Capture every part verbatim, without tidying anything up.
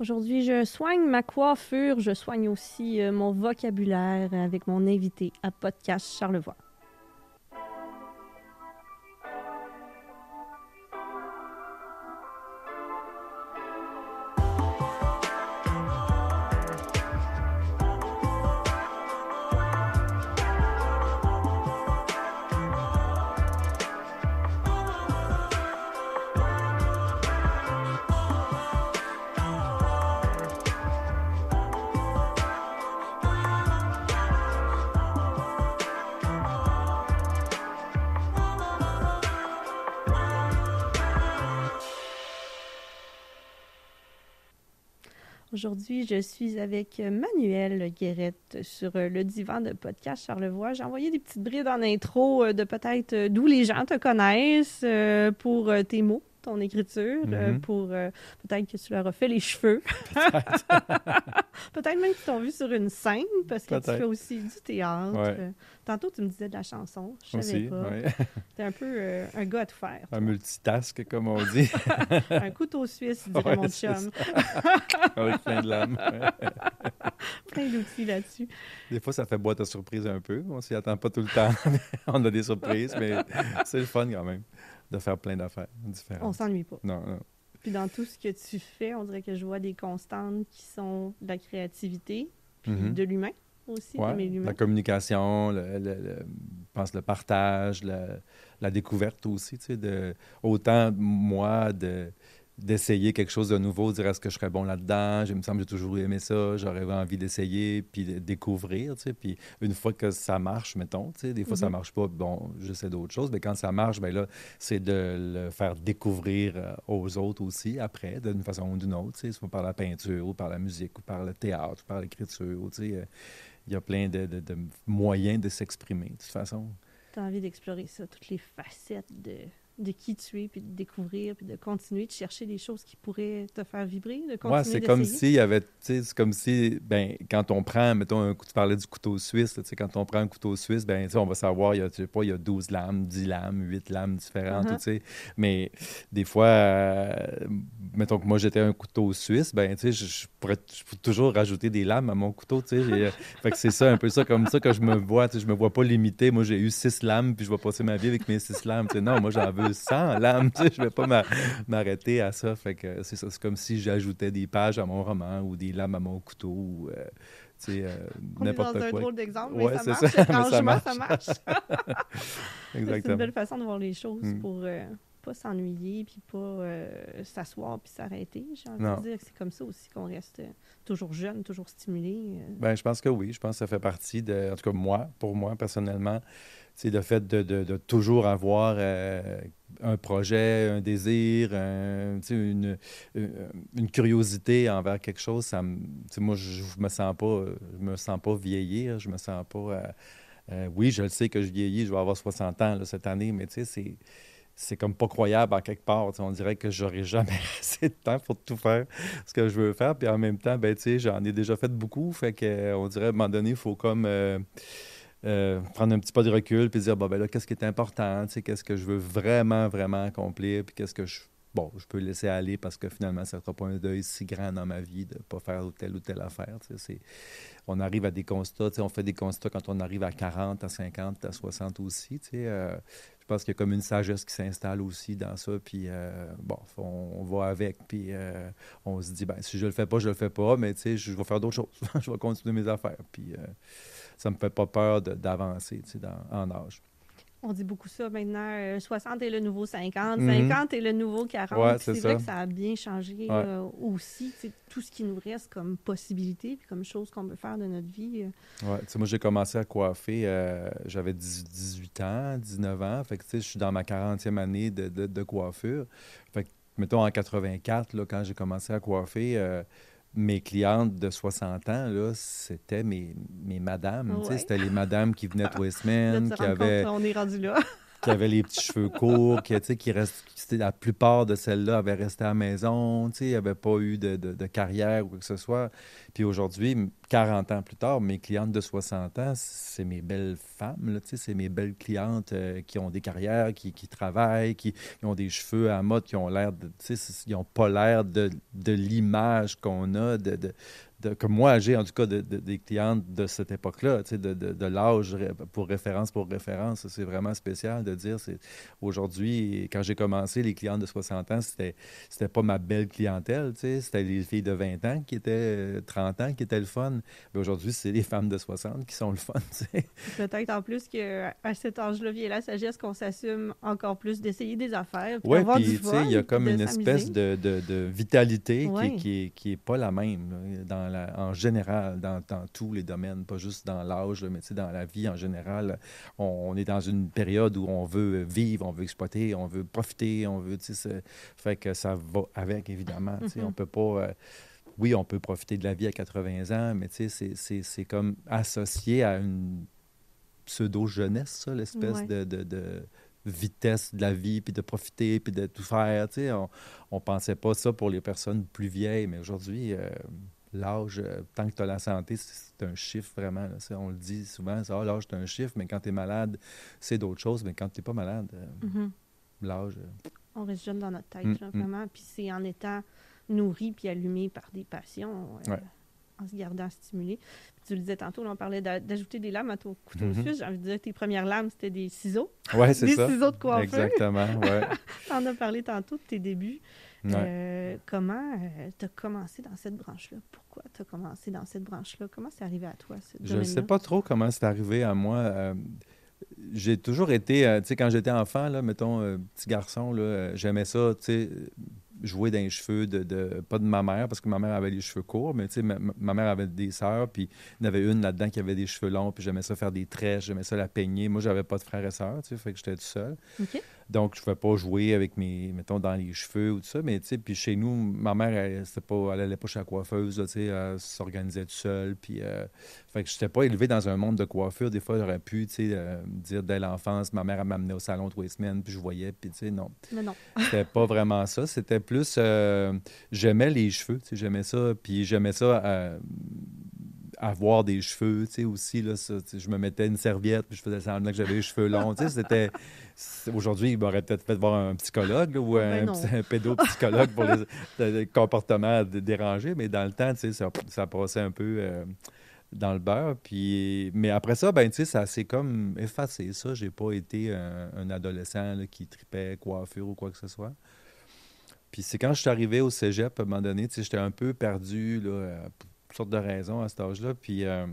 Aujourd'hui, je soigne ma coiffure, je soigne aussi euh, mon vocabulaire avec mon invité à Podcast Charlevoix. Aujourd'hui, je suis avec Manuel Guérette sur le divan de Podcast Charlevoix. J'ai envoyé des petites brides en intro de peut-être d'où les gens te connaissent pour tes mots, ton écriture, mm-hmm. pour euh, peut-être que tu leur as fait les cheveux. Peut-être. Peut-être même qu'ils t'ont vu sur une scène parce que peut-être. Tu fais aussi du théâtre. Ouais. Tantôt, tu me disais de la chanson. Je savais aussi, pas. Ouais. T'es un peu euh, un gars à tout faire. Un multitask, comme on dit. Un couteau suisse, dirait ouais, mon chum. Avec plein de lames. Plein d'outils là-dessus. Des fois, ça fait boîte à surprise un peu. On s'y attend pas tout le temps. On a des surprises, mais c'est le fun quand même de faire plein d'affaires différentes. On s'ennuie pas. Non, non. Puis dans tout ce que tu fais, on dirait que je vois des constantes qui sont de la créativité, puis mm-hmm. de l'humain aussi, ouais, d'aimer l'humain. La communication, le, le, le, je pense le partage, le, la découverte aussi, tu sais, de, autant moi de... d'essayer quelque chose de nouveau, dire est-ce que je serais bon là-dedans, je me semble que j'ai toujours aimé ça, j'aurais envie d'essayer, puis de découvrir, tu sais, puis une fois que ça marche, mettons, tu sais, des fois mm-hmm. ça marche pas, bon, j'essaie d'autres choses, mais quand ça marche, bien là, c'est de le faire découvrir aux autres aussi, après, d'une façon ou d'une autre, tu sais, soit par la peinture, ou par la musique, ou par le théâtre, ou par l'écriture, tu sais, il y a plein de, de, de moyens de s'exprimer, de toute façon. Tu as envie d'explorer ça, toutes les facettes de... de qui tu es, puis de découvrir, puis de continuer de chercher des choses qui pourraient te faire vibrer, de continuer ouais, c'est d'essayer. comme s'il y avait, tu sais, c'est comme si, ben quand on prend, mettons, un, tu parlais du couteau suisse, tu sais, quand on prend un couteau suisse, ben tu sais, on va savoir, il y a, tu sais pas, il y a douze lames, dix lames, huit lames différentes, uh-huh. tu sais, mais des fois, euh, mettons que moi, j'étais un couteau suisse, ben tu sais, je, je, pourrais, je pourrais toujours rajouter des lames à mon couteau, tu sais, j'ai, fait que c'est ça, un peu ça, comme ça que je me vois, tu sais, je me vois pas limité, moi, j'ai eu six lames, puis je vais passer ma vie avec mes six lames, tu sais, non, moi, j'en veux cent lames, tu sais, je vais pas m'a, m'arrêter à ça, fait que c'est ça, c'est comme si j'ajoutais des pages à mon roman ou des lames à mon couteau ou euh, tu sais, euh, n'importe quoi. On est dans un drôle d'exemple, ouais, mais ça marche, ça. étrangement, ça marche. ça marche. Exactement. C'est une belle façon de voir les choses mm. pour euh, pas s'ennuyer puis pas euh, s'asseoir puis s'arrêter. J'ai envie non. de dire que c'est comme ça aussi qu'on reste toujours jeune, toujours stimulé. Euh. Ben, je pense que oui, je pense que ça fait partie de, en tout cas moi, pour moi personnellement, c'est le fait de, de, de toujours avoir euh, un projet, un désir, un, une, une curiosité envers quelque chose. Ça me, moi, je me sens pas, je me sens pas vieillir, je me sens pas... Euh, euh, oui, je le sais que je vieillis, je vais avoir soixante ans là, cette année, mais tu sais, c'est... c'est comme pas croyable en quelque part. T'sais, on dirait que j'aurai jamais assez de temps pour tout faire ce que je veux faire. Puis en même temps, ben, j'en ai déjà fait beaucoup. Fait qu'on dirait à un moment donné, il faut comme euh, euh, prendre un petit pas de recul puis dire, bon, ben là, qu'est-ce qui est important? Qu'est-ce que je veux vraiment, vraiment accomplir? Puis qu'est-ce que je... Bon, je peux laisser aller parce que finalement, ça ne sera pas un deuil si grand dans ma vie de ne pas faire telle ou telle affaire. C'est... On arrive à des constats, on fait des constats quand on arrive à quarante, à cinquante, à soixante aussi. Euh, je pense qu'il y a comme une sagesse qui s'installe aussi dans ça. Puis, euh, bon, on, on va avec. Puis, euh, on se dit, ben si je le fais pas, je le fais pas. Mais, tu sais, je vais faire d'autres choses. Je vais continuer mes affaires. Puis, euh, ça me fait pas peur de, d'avancer, tu sais, dans, en âge. On dit beaucoup ça maintenant, euh, soixante est le nouveau cinquante, mm-hmm. cinquante est le nouveau quarante. Ouais, c'est, c'est vrai que ça a bien changé ouais. euh, aussi, tout ce qui nous reste comme possibilité puis comme chose qu'on peut faire de notre vie. Euh. Ouais, tu sais, moi, j'ai commencé à coiffer, euh, j'avais dix-huit ans, dix-neuf ans, fait que tu sais, je suis dans ma quarantième année de, de, de coiffure. Fait que, mettons, en quatre-vingt-quatre, là, quand j'ai commencé à coiffer, euh, mes clientes de soixante ans, là, c'était mes, mes madames. Ouais. C'était les madames qui venaient tous les semaines. Là, qui avaient... On est rendu là. qui avaient les petits cheveux courts, qui, tu sais, qui restent, qui- c'était- la plupart de celles-là avaient resté à la maison, tu sais, n'avaient pas eu de, de- de carrière ou quoi que ce soit. Puis aujourd'hui, m- quarante ans plus tard, mes clientes de soixante ans, c'est mes belles femmes, là, tu sais, c'est mes belles clientes euh, qui ont des carrières, qui, qui travaillent, qui, qui ont des cheveux à la mode, qui ont l'air de, tu sais, c'est- ils n'ont pas l'air de, de l'image qu'on a, de, de, de- que moi j'ai en tout cas de- de- des clientes de cette époque-là, tu sais, de, de, de l'âge ré- pour référence pour référence. Ça, c'est vraiment spécial de dire. C'est, aujourd'hui, quand j'ai commencé, les clientes de soixante ans, c'était, c'était pas ma belle clientèle, tu sais, c'était les filles de vingt ans qui étaient, euh, trente ans qui étaient le fun. Mais aujourd'hui, c'est les femmes de soixante qui sont le fun, tu sais. Peut-être en plus qu'à cet âge-là vient la sagesse qu'on s'assume encore plus d'essayer des affaires, puis Oui, d'avoir du puis tu sais, fun, il y a puis comme de une espèce s'amuser. de, de, de vitalité qui, est- Oui. qui est, qui est pas la même là, dans la, en général, dans, dans tous les domaines, pas juste dans l'âge, là, mais tu sais, dans la vie en général. On, on est dans une période où on veut vivre, on veut exploiter, on veut profiter, on veut, tu sais, c'est- fait que ça va avec, évidemment. Tu sais, on Mhm. peut pas, euh, oui, on peut profiter de la vie à quatre-vingts ans, mais tu sais, c'est c'est- c'est comme associé à une pseudo-jeunesse, ça, l'espèce Ouais. de, de, de vitesse de la vie, puis de profiter, puis de tout faire. Tu sais, on, on pensait pas ça pour les personnes plus vieilles, mais aujourd'hui, euh, l'âge, euh, tant que tu as la santé, c'est c'est un chiffre vraiment. Là. Ça, on le dit souvent, ça, ah, l'âge, c'est un chiffre, mais quand tu es malade, c'est d'autres choses. Mais quand tu n'es pas malade, euh, Mhm. l'âge... euh, On reste jeune dans notre hum, tête, là, hum, vraiment. Puis c'est en étant nourri puis allumé par des passions, euh, ouais. en se gardant stimulé. Puis tu le disais tantôt, là, on parlait d'a- d'ajouter des lames à ton couteau Mhm. suisse. J'ai envie de dire que tes premières lames, c'était des ciseaux. Ouais, c'est Des ça. ciseaux de coiffeur. Exactement, ouais. T'en as parlé tantôt de tes débuts. Ouais. Euh, comment tu as commencé dans cette branche-là? Pourquoi tu as commencé dans cette branche-là? Comment c'est arrivé à toi, ce Je ne sais domaine-là? pas trop comment c'est arrivé à moi. Euh, j'ai toujours été, euh, tu sais, quand j'étais enfant, là, mettons, euh, petit garçon, là, euh, j'aimais ça, tu sais, euh, jouer dans les cheveux de, de- pas de ma mère, parce que ma mère avait les cheveux courts, mais tu sais, ma, ma mère avait des sœurs, puis il y en avait une là-dedans qui avait des cheveux longs, puis j'aimais ça faire des trèches, j'aimais ça la peigner. Moi, j'avais pas de frères et sœurs, tu sais, fait que j'étais tout seul. OK. Donc, je ne pouvais pas jouer avec mes, mettons, dans les cheveux ou tout ça. Mais, tu sais, puis chez nous, ma mère, elle, c'était pas, elle allait pas chez la coiffeuse, là, tu sais, elle s'organisait toute seule. Puis, euh, fait que je n'étais pas élevé dans un monde de coiffure. Des fois, j'aurais pu, tu sais, euh, dire dès l'enfance, ma mère, elle m'amenait au salon tous les semaines, puis je voyais, puis, tu sais, non. Mais non. C'était pas vraiment ça. C'était plus, euh, j'aimais les cheveux, tu sais, j'aimais ça. Puis, j'aimais ça. euh, avoir des cheveux, tu sais, aussi, là, ça, tu sais, je me mettais une serviette, puis je faisais semblant que j'avais les cheveux longs, tu sais, c'était... c'est- Aujourd'hui, il m'aurait peut-être fait voir un psychologue, là, ou Ah ben un, non. psy- un pédopsychologue pour les, les comportements d- dérangés, mais dans le temps, tu sais, ça, ça passait un peu euh, dans le beurre, puis... Mais après ça, ben, tu sais, ça s'est comme effacé, ça. J'ai pas été un, un adolescent, là, qui tripait coiffure ou quoi que ce soit. Puis c'est quand je suis arrivé au cégep, à un moment donné, tu sais, j'étais un peu perdu, là, euh, pour toutes sortes de raisons à cet âge-là. Puis euh,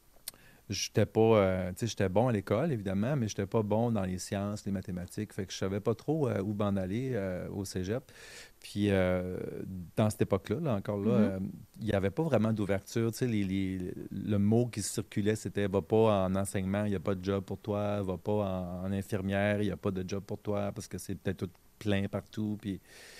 j'étais pas, euh, tu sais, j'étais bon à l'école, évidemment, mais j'étais pas bon dans les sciences, les mathématiques. Fait que je savais pas trop euh, où m'en aller euh, au cégep. Puis euh, dans cette époque-là, là, encore là, Mhm. euh, il n'y avait pas vraiment d'ouverture. Tu sais, les, les- le mot qui circulait, c'était va pas en enseignement, il n'y a pas de job pour toi. Va pas en, en infirmière, il n'y a pas de job pour toi parce que c'est peut-être tout plein partout. Puis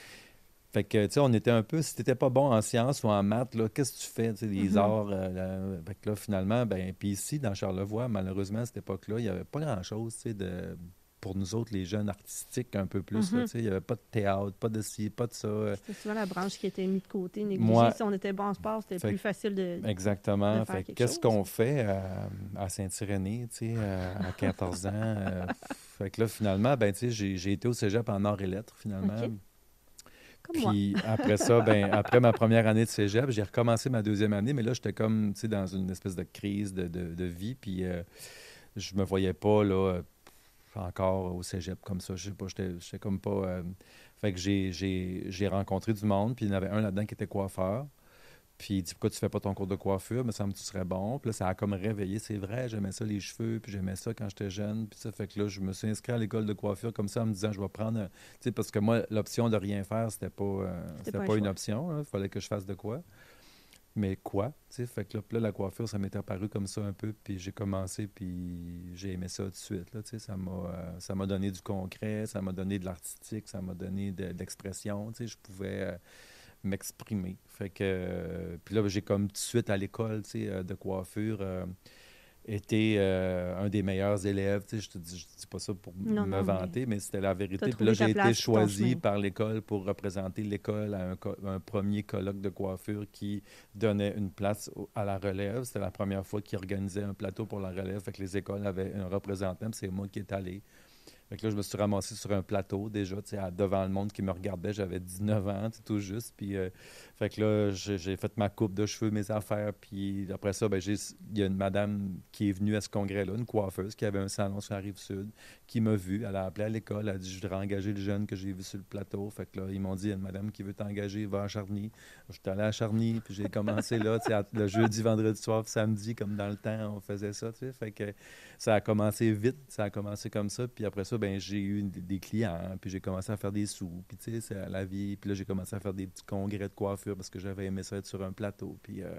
fait que, tu sais, on était un peu, si t'étais pas bon en sciences ou en maths, là, qu'est-ce que tu fais, tu sais, les Mhm. arts, euh, la- fait que là, finalement, ben, puis ici, dans Charlevoix, malheureusement, à cette époque-là, il y avait pas grand-chose, tu sais, de, pour nous autres, les jeunes artistiques, un peu plus, là, Mhm. tu sais, il y avait pas de théâtre, pas de ci, pas de ça. euh. C'était souvent la branche qui était mise de côté, négligée. Moi, Si on était bon en sport, c'était fait plus facile de, que- de exactement, faire fait que quelque qu'est-ce chose. qu'on fait euh, à Saint-Irénée, tu sais, euh, à quatorze ans? euh, fait que là, finalement, ben, tu sais, j'ai j'ai été au cégep en arts et lettres, finalement. OK. Comme moi. Puis après ça, ben, après ma première année de cégep, j'ai recommencé ma deuxième année, mais là, j'étais comme, tu sais, dans une espèce de crise de, de- de vie, puis euh, je me voyais pas, là, euh, encore au cégep comme ça. Je sais pas, j'étais j'étais comme pas... euh, Fait que j'ai j'ai- j'ai rencontré du monde, puis il y en avait un là-dedans qui était coiffeur. Puis il dit, pourquoi tu fais pas ton cours de coiffure? Me semble que tu serais bon. Puis là, ça a comme réveillé. C'est vrai, j'aimais ça les cheveux, puis j'aimais ça quand j'étais jeune. Puis ça fait que là, je me suis inscrit à l'école de coiffure comme ça en me disant, je vais prendre. un- Tu sais, parce que moi, l'option de rien faire, c'était pas, euh, C'était c'était pas un pas une choix. option. Il fallait que je fasse de quoi. Mais quoi? Tu sais, fait que là, puis là, la coiffure, ça m'était apparu comme ça un peu. Puis j'ai commencé, puis j'ai aimé ça tout de suite. Là, tu sais, ça m'a, euh, ça m'a donné du concret, ça m'a donné de l'artistique, ça m'a donné de, de l'expression. Tu sais, je pouvais. euh, m'exprimer. Fait que, euh, puis là, j'ai comme tout de suite à l'école, tu sais, euh, de coiffure, euh, été euh, un des meilleurs élèves. Tu sais, je te dis, je dis pas ça pour Non, me non, mais vanter, mais c'était la tu as vérité. Puis là, trouvé ta j'ai été place sur ton choisi chemin. par l'école pour représenter l'école à un, co- un premier colloque de coiffure qui donnait une place au- à la relève. C'était la première fois qu'ils organisaient un plateau pour la relève. Fait que les écoles avaient un représentant, puis c'est moi qui est allé. Fait que là, je me suis ramassé sur un plateau déjà, tu sais, à- devant le monde qui me regardait. J'avais dix-neuf ans, tu sais, tout juste. Puis, euh, fait que là, j'ai j'ai fait ma coupe de cheveux, mes affaires. Puis après ça, ben, j'ai, il y a une madame qui est venue à ce congrès-là, une coiffeuse qui avait un salon sur la Rive-Sud, qui m'a vu. Elle a appelé à l'école. Elle a dit, je voudrais engager le jeune que j'ai vu sur le plateau. Fait que là, ils m'ont dit, il y a une madame qui veut t'engager, va à Charny. Je suis allé à Charny, puis j'ai commencé là, tu sais, à- le jeudi, vendredi soir, puis samedi, comme dans le temps, on faisait ça, tu sais. Fait que ça a commencé vite, ça a commencé comme ça. Puis après ça, ben j'ai eu des, des clients, puis j'ai commencé à faire des sous. Puis tu sais, c'est la vie. Puis là, j'ai commencé à faire des petits congrès de coiffure parce que j'avais aimé ça être sur un plateau. Puis, euh,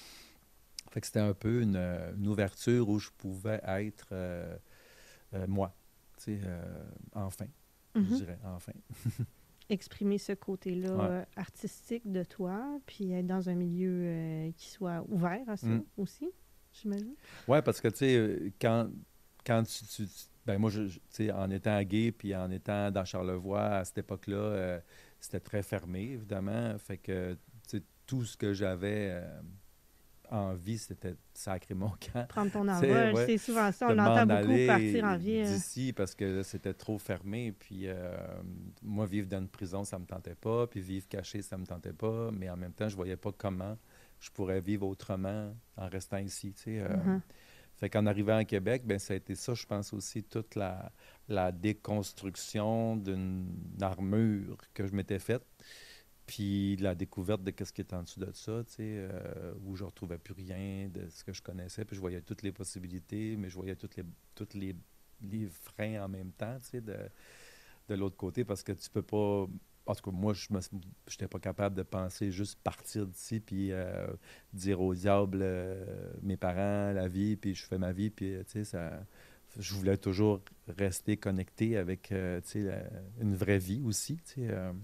fait que c'était un peu une, euh, une ouverture où je pouvais être euh, euh, moi. Tu sais, euh, enfin, je Mhm. dirais, enfin. Exprimer ce côté-là Ouais. euh, artistique de toi, puis être dans un milieu euh, qui soit ouvert à ça Mm. aussi, j'imagine. Ouais, parce que tu sais, euh, quand, quand tu, tu- tu- ben moi, je, je- tu sais, en étant gay, puis en étant dans Charlevoix, à cette époque-là, euh, c'était très fermé, évidemment. Fait que, tu sais, tout ce que j'avais euh, envie, c'était sacrer mon camp. Prendre ton Tu sais, envol, ouais, c'est souvent ça, on de m'en l'entend beaucoup partir en aller ville. d'ici parce que c'était trop fermé. Puis euh, moi, vivre dans une prison, ça me tentait pas. Puis vivre caché, ça me tentait pas. Mais en même temps, je voyais pas comment je pourrais vivre autrement en restant ici, tu sais. euh. Mhm. Fait qu'en arrivant à Québec, ben ça a été ça, je pense aussi, toute la, la déconstruction d'une armure que je m'étais faite, puis la découverte de qu'est-ce qui est en dessous de ça, tu sais, euh, où je retrouvais plus rien de ce que je connaissais, puis je voyais toutes les possibilités, mais je voyais toutes les, toutes les, les freins en même temps, tu sais, de, de l'autre côté, parce que tu peux pas... En tout cas, moi, je n'étais pas capable de penser juste partir d'ici, puis euh, dire au diable euh, mes parents, la vie, puis je fais ma vie, puis, euh, tu sais, ça... Je voulais toujours rester connecté avec, euh, tu sais, la- une vraie vie aussi, tu sais. euh.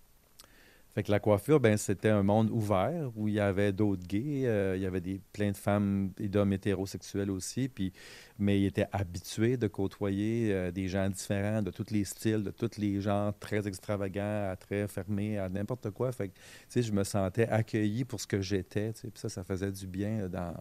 Fait que la coiffure, ben, c'était un monde ouvert où il y avait d'autres gays, euh, il y avait des, plein de femmes et d'hommes hétérosexuels aussi, puis, mais ils étaient habitués de côtoyer euh, des gens différents, de tous les styles, de tous les genres, très extravagants, à très fermés, à n'importe quoi. Fait que, tu sais, je me sentais accueilli pour ce que j'étais, tu sais, puis ça, ça faisait du bien euh, dans,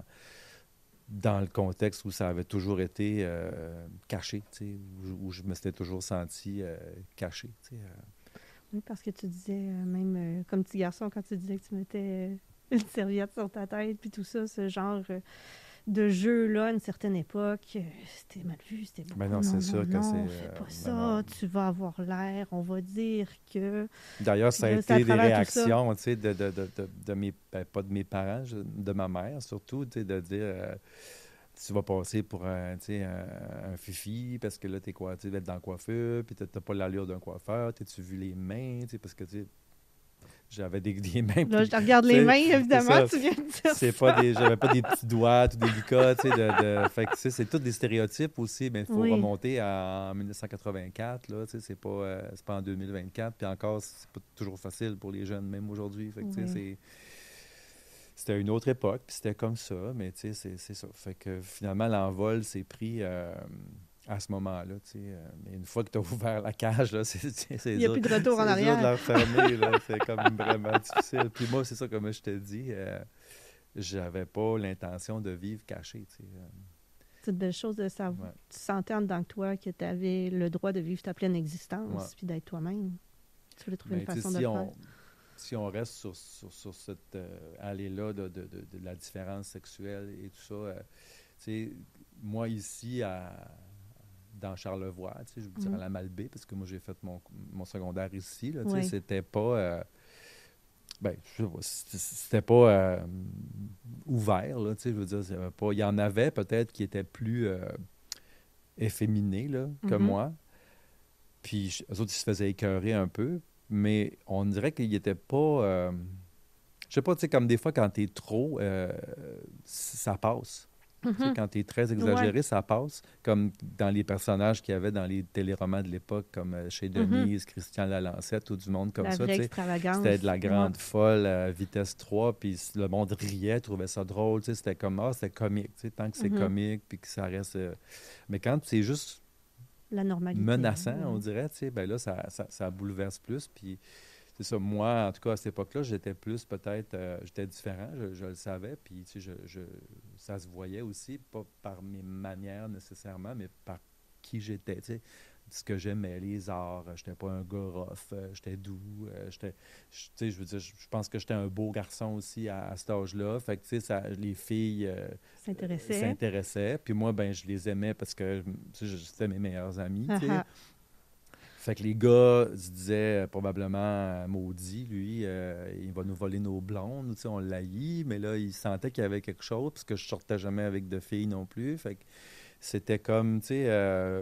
dans le contexte où ça avait toujours été euh, caché, tu sais, où, où je me suis toujours senti euh, caché, tu sais. euh. Oui, parce que tu disais, euh, même euh, comme petit garçon, quand tu disais que tu mettais euh, une serviette sur ta tête, puis tout ça, ce genre euh, de jeu-là, à une certaine époque, euh, c'était mal vu, c'était Ben beaucoup non, non, c'est non, sûr que c'est... non, fais euh, pas ben non. ça, tu vas avoir l'air, on va dire que. D'ailleurs, Puis ça a là, c'est à été des travers tout ça. réactions, tu sais, de, de, de, de, de mes... ben, pas de mes parents, je- de ma mère surtout, tu sais, de dire... euh, tu vas passer pour un, tu sais, un, un fifi parce que là, t'es quoi, tu vas être dans la coiffure, puis t'as t'as pas l'allure d'un coiffeur, t'as-tu vu les mains, tu sais, parce que, tu sais, j'avais des, des mains Là, plus... je te regarde Tu les sais, mains, c'est évidemment, ça. tu viens de dire C'est pas ça. des... J'avais pas des petits doigts tout délicats, tu sais, de, de... Fait que, tu sais, c'est tous des stéréotypes aussi, mais il faut Oui, remonter à, en mille neuf cent quatre-vingt-quatre, là, tu sais, c'est pas, euh, c'est pas en deux mille vingt-quatre, puis encore, c'est pas toujours facile pour les jeunes, même aujourd'hui, fait que, tu sais, oui. c'est... C'était une autre époque, puis c'était comme ça, mais tu sais, c'est c'est ça. Fait que finalement, l'envol s'est pris euh, à ce moment-là, tu sais. euh, mais une fois que tu as ouvert la cage, là, c'est c'est- c'est Il n'y a dur. plus de retour en C'est dur de arrière. la refermer, là. C'est comme vraiment difficile. Puis moi, c'est ça, comme je te dis, euh, j'avais pas l'intention de vivre caché, tu sais. euh, C'est une belle chose de savoir. ouais, Tu sentais en dedans de toi que tu avais le droit de vivre ta pleine ouais. existence, puis d'être toi-même. Tu voulais trouver une Mais tu sais, façon de si le faire. on, si on reste sur, sur, sur cette euh, allée-là de, de, de, de la différence sexuelle et tout ça, euh, tu sais, moi ici, à, dans Charlevoix, tu sais, je veux dire à Mhm. la Malbaie, parce que moi j'ai fait mon, mon secondaire ici, là, tu sais, Oui. c'était pas... euh, ben, je sais pas, c'était c'était pas euh, ouvert, là, tu sais, je veux dire, il y avait pas... Il y en avait peut-être qui étaient plus euh, efféminés, là, que Mhm. moi, puis je- eux autres, ils se faisaient écœurer un peu, mais on dirait qu'ils n'étaient pas... euh, je sais pas, tu sais, comme des fois, quand t'es trop, euh, ça passe. Tu sais, Mhm. quand tu es très Ouais. exagéré, ça passe, comme dans les personnages qu'il y avait dans les téléromans de l'époque, comme euh, chez Mhm. Denise, Christian Lalancette ou du monde comme La ça. Tu vraie sais. C'était de extravagance. la Ouais. grande folle à vitesse trois, puis le monde riait, trouvait ça drôle. Tu sais. C'était comme, ah, c'était comique. Tu sais, tant que c'est Mhm. comique, puis que ça reste. euh, Mais quand c'est juste La normalité. menaçant, on Ouais. dirait, tu sais, ben là, ça, ça, ça bouleverse plus. Puis c'est ça, moi, en tout cas, à cette époque-là, j'étais plus peut-être, euh, j'étais différent, je, je le savais, puis tu sais, je, je- ça se voyait aussi, pas par mes manières nécessairement, mais par qui j'étais, tu sais, ce que j'aimais, les arts, euh, j'étais pas un gars rough, euh, j'étais doux, euh, j'étais, je- tu sais, je veux dire, je je pense que j'étais un beau garçon aussi à, à cet âge-là, fait que, tu sais, ça- les filles euh, euh, S'intéressait. s'intéressaient, puis moi, ben, je les aimais parce que, tu sais, je- c'était mes meilleurs amis, Ah tu sais, ah. fait que les gars se disaient euh, probablement euh, maudit, lui, euh, il va nous voler nos blondes, tu sais, on l'haït, mais là, il sentait qu'il y avait quelque chose, parce que je sortais jamais avec de filles non plus. Fait que c'était comme, tu sais, euh,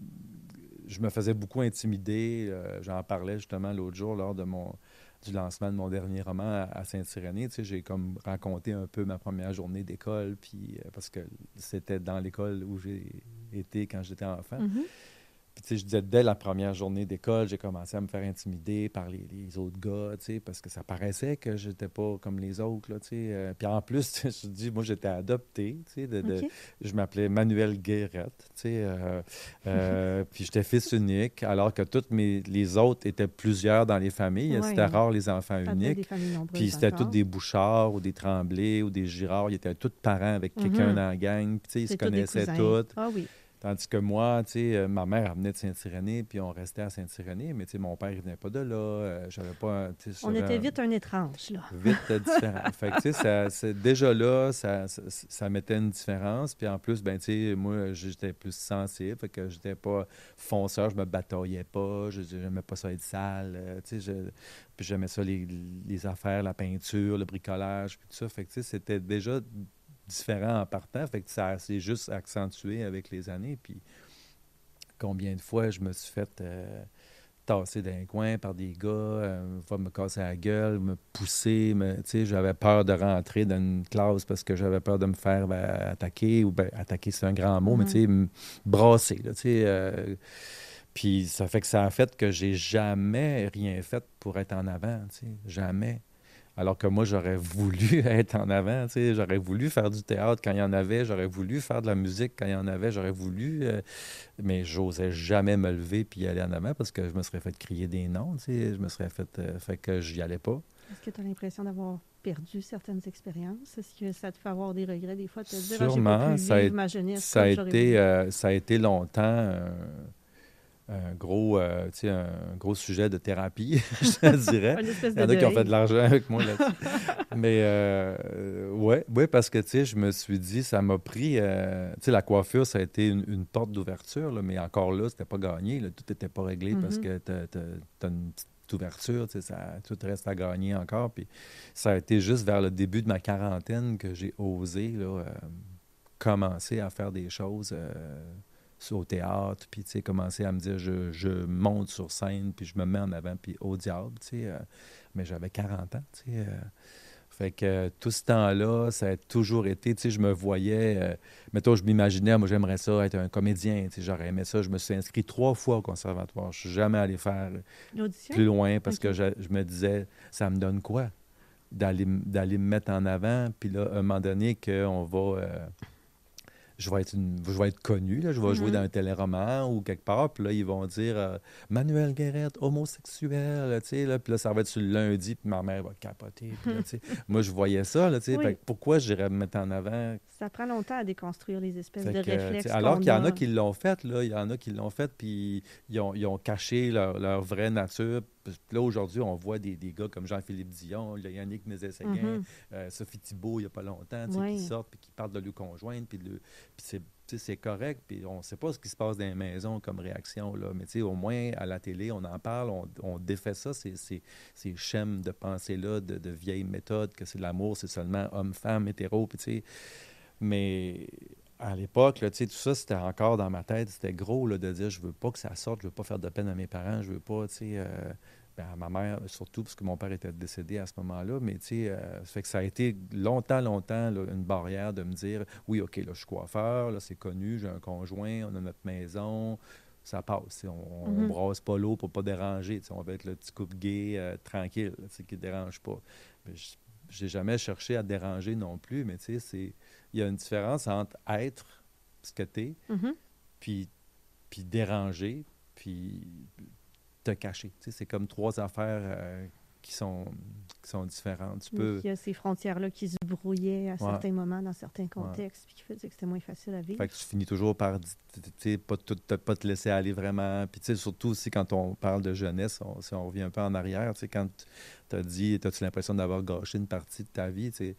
je me faisais beaucoup intimider. euh, j'en parlais justement l'autre jour lors de mon du lancement de mon dernier roman à, à Saint-Irénée. Tu sais, j'ai comme raconté un peu ma première journée d'école, puis euh, parce que c'était dans l'école où j'ai été quand j'étais enfant. Mhm. Puis, tu sais, je disais, dès la première journée d'école, j'ai commencé à me faire intimider par les, les autres gars, tu sais, parce que ça paraissait que j'étais pas comme les autres, là, tu sais. Euh, puis en plus, tu sais, je dis, moi, j'étais adopté, tu sais, de, de- OK. je m'appelais Manuel Guérette, tu sais, euh, euh, puis j'étais fils unique, alors que toutes mes, les autres étaient plusieurs dans les familles. C'était Ouais. rare les enfants Ça devait être des uniques. familles Puis nombreuses c'était tous encore. des Bouchards ou des Tremblay ou des Girards. Ils étaient tous parents avec quelqu'un Mhm. dans la gang. Puis, tu sais, ils se C'est tous des connaissaient cousins. tous. Ah oui. Tandis que moi, tu sais, euh, ma mère elle venait de Saint-Irénée, puis on restait à Saint-Irénée, mais tu sais, mon père, il venait pas de là. euh, j'avais pas, un- tu sais, On j'avais était un- vite un étrange, là. vite euh, différent. Fait que, tu sais, ça, c'est, déjà là, ça, ça, ça mettait une différence. Puis en plus, ben, tu sais, moi, j'étais plus sensible, fait que j'étais pas fonceur, je me bataillais pas, je j'aimais pas ça être sale, euh, tu sais, je- puis j'aimais ça, les, les affaires, la peinture, le bricolage, puis tout ça. Fait que, tu sais, c'était déjà différent en partant, fait que ça s'est juste accentué avec les années. Puis combien de fois je me suis fait euh, tasser d'un coin par des gars, euh, va me casser la gueule, me pousser, me, tu sais, j'avais peur de rentrer dans une classe parce que j'avais peur de me faire ben, attaquer, ou ben, attaquer c'est un grand mot, mais tu Mhm. sais, m- brasser, là, tu sais. euh, puis ça fait que ça a fait que j'ai jamais rien fait pour être en avant, tu sais, jamais. Alors que moi, j'aurais voulu être en avant, tu sais, j'aurais voulu faire du théâtre quand il y en avait, j'aurais voulu faire de la musique quand il y en avait, j'aurais voulu, euh, mais j'osais jamais me lever puis y aller en avant parce que je me serais fait crier des noms, tu sais, je me serais fait, euh, fait que j'y allais pas. Est-ce que tu as l'impression d'avoir perdu certaines expériences? Est-ce que ça te fait avoir des regrets des fois de te dire, ah, j'ai pas pu Sûrement, ça a, vivre é- ma jeunesse ça a comme j'aurais été, voulu? euh, ça a été longtemps euh, un gros, euh, tu sais, un gros sujet de thérapie, je te dirais. Une espèce Il y de en a qui ont fait de deuil. l'argent avec moi là-dessus. Mais euh, euh, ouais, ouais, parce que tu sais, je me suis dit, ça m'a pris. euh, tu sais, la coiffure, ça a été une, une porte d'ouverture, là, mais encore là, c'était pas gagné. Là, tout n'était pas réglé parce Mhm. que tu as une petite ouverture, tu sais, ça, tout reste à gagner encore. Puis ça a été juste vers le début de ma quarantaine que j'ai osé là, euh, commencer à faire des choses. euh, au théâtre, puis tu sais, commencer à me dire, je, je monte sur scène, puis je me mets en avant, puis au diable, tu sais. euh, mais j'avais quarante ans, tu sais. euh, fait que euh, tout ce temps-là, ça a toujours été, tu sais, je me voyais, euh, mettons, je m'imaginais, moi, j'aimerais ça être un comédien, tu sais, j'aurais aimé ça. Je me suis inscrit trois fois au conservatoire. Je suis jamais allé faire L'audition? plus loin parce OK. que je, je me disais, ça me donne quoi d'aller, m- d'aller me mettre en avant, puis là, à un moment donné, qu'on va... euh, je vais être, une- je vais être connu, là, je vais jouer dans Mhm. un téléroman ou quelque part, puis là, ils vont dire euh, Manuel Guérette, homosexuel, tu sais, là, puis là, ça va être sur le lundi, puis ma mère va capoter, puis là, tu sais, moi, je voyais ça, là, tu sais, fait Oui, que pourquoi j'irais me mettre en avant? ça prend longtemps à déconstruire les espèces Fait de que, tu sais, réflexes alors qu'on qu'il y en a a. qui l'ont fait, là, il y en a qui l'ont fait, puis ils ont, ils ont caché leur, leur vraie nature. Puis là, aujourd'hui, on voit des, des gars comme Jean-Philippe Dion, là, Yannick Nézet-Séguin, Mhm. euh, Sophie Thibault, il n'y a pas longtemps, tu sais, qui Oui. sortent, puis qui parlent de leur conjointe, puis de le- puis c'est tu sais, c'est correct, puis on ne sait pas ce qui se passe dans les maisons comme réaction, là, mais tu sais, au moins, à la télé, on en parle, on, on défait ça, ces, ces, ces schèmes de pensée-là, de, de vieilles méthodes, que c'est l'amour, c'est seulement homme-femme, hétéro, puis tu sais, mais à l'époque, là, tu sais, tout ça, c'était encore dans ma tête, c'était gros là, de dire je veux pas que ça sorte, je veux pas faire de peine à mes parents, je veux pas, tu sais, euh, ben, à ma mère surtout, parce que mon père était décédé à ce moment-là, mais tu sais, euh, ça fait que ça a été longtemps, longtemps là, une barrière de me dire oui, OK, là, je suis coiffeur, là, c'est connu, j'ai un conjoint, on a notre maison. Ça passe. Tu sais, On, on Mhm. brasse pas l'eau pour pas déranger. Tu sais, On va être le petit couple gay euh, tranquille, là, tu sais, qui ne dérange pas. Mais je j'ai jamais cherché à déranger non plus, mais tu sais, c'est il y a une différence entre être ce que tu es, Mhm. puis, puis déranger, puis te cacher. Tu sais, c'est comme trois affaires euh, qui sont, qui sont différentes. Tu Donc, peux... il y a ces frontières-là qui se brouillaient à Ouais, certains moments, dans certains ouais. contextes, puis qui faisaient que c'était moins facile à Fait que vivre. tu finis toujours par di- tu tu- tu sais, pas, tout- te, pas te laisser aller vraiment. Puis tu sais, surtout aussi quand on parle de jeunesse, on, si on revient un peu en arrière, tu sais, quand tu as dit, as-tu l'impression d'avoir gâché une partie de ta vie, tu sais,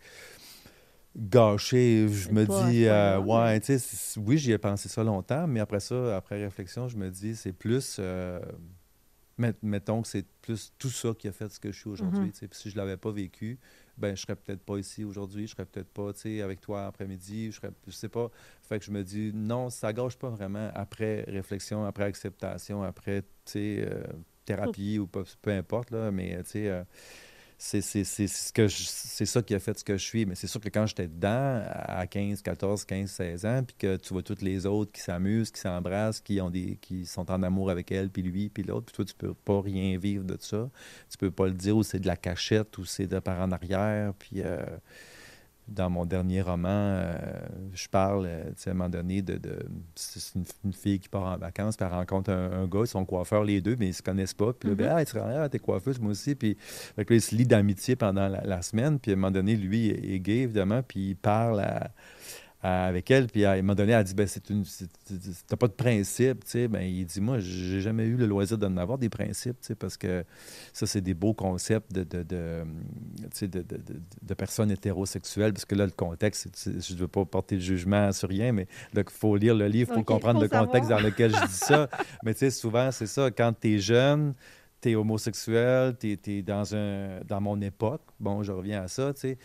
gâché, je Peut-être me pas à ce dis, euh, point-là, mais ouais, tu sais, c- oui, j'y ai pensé ça longtemps, mais après ça, après réflexion, je me dis, c'est plus, euh, met- mettons que c'est plus tout ça qui a fait ce que je suis mhm. aujourd'hui, tu sais. Puis si je l'avais pas vécu, ben je serais peut-être pas ici aujourd'hui, je serais peut-être pas, tu sais, avec toi après-midi, je serais, je sais pas. Fait que je me dis, non, ça gâche pas vraiment après réflexion, après acceptation, après, tu sais, euh, Sur- thérapie ou peu, peu importe, là, mais, tu sais, euh, c'est c'est- c'est ce que je- c'est ça qui a fait ce que je suis. Mais c'est sûr que quand j'étais dedans, à quinze, quatorze, quinze, seize ans, puis que tu vois tous les autres qui s'amusent, qui s'embrassent, qui ont des, qui sont en amour avec elle, puis lui, puis l'autre, puis toi, tu peux pas rien vivre de ça. Tu peux pas le dire, ou c'est de la cachette, ou c'est de par en arrière. Puis euh, dans mon dernier roman, euh, je parle, euh, tu sais, à un moment donné, de, de- c'est une, une fille qui part en vacances, puis elle rencontre un, un gars, ils sont coiffeurs les deux, mais ils se connaissent pas. Puis là, ben, Mhm. ah, tu ah, t'es coiffeuse, moi aussi. Puis fait que là, ils se lient d'amitié pendant la, la semaine. Puis à un moment donné, lui est, est gay, évidemment, puis il parle à, à- avec elle. Puis à un moment donné, elle dit, ben, c'est une, c'est- c'est- t'as pas de principe, tu sais. Ben, il dit, moi, j'ai jamais eu le loisir d'en avoir des principes, tu sais, parce que ça, c'est des beaux concepts de, de, de, tu sais, de, de, de- de personnes hétérosexuelles, parce que là, le contexte, c'est- c'est- je ne veux pas porter le jugement sur rien, mais il faut lire le livre pour OK, comprendre faut le contexte savoir. dans lequel je dis ça. Mais tu sais, souvent, c'est ça, quand tu es jeune, tu es homosexuel, tu es, dans un, dans mon époque, bon, je reviens à ça, tu sais,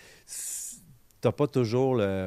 tu n'as pas toujours le...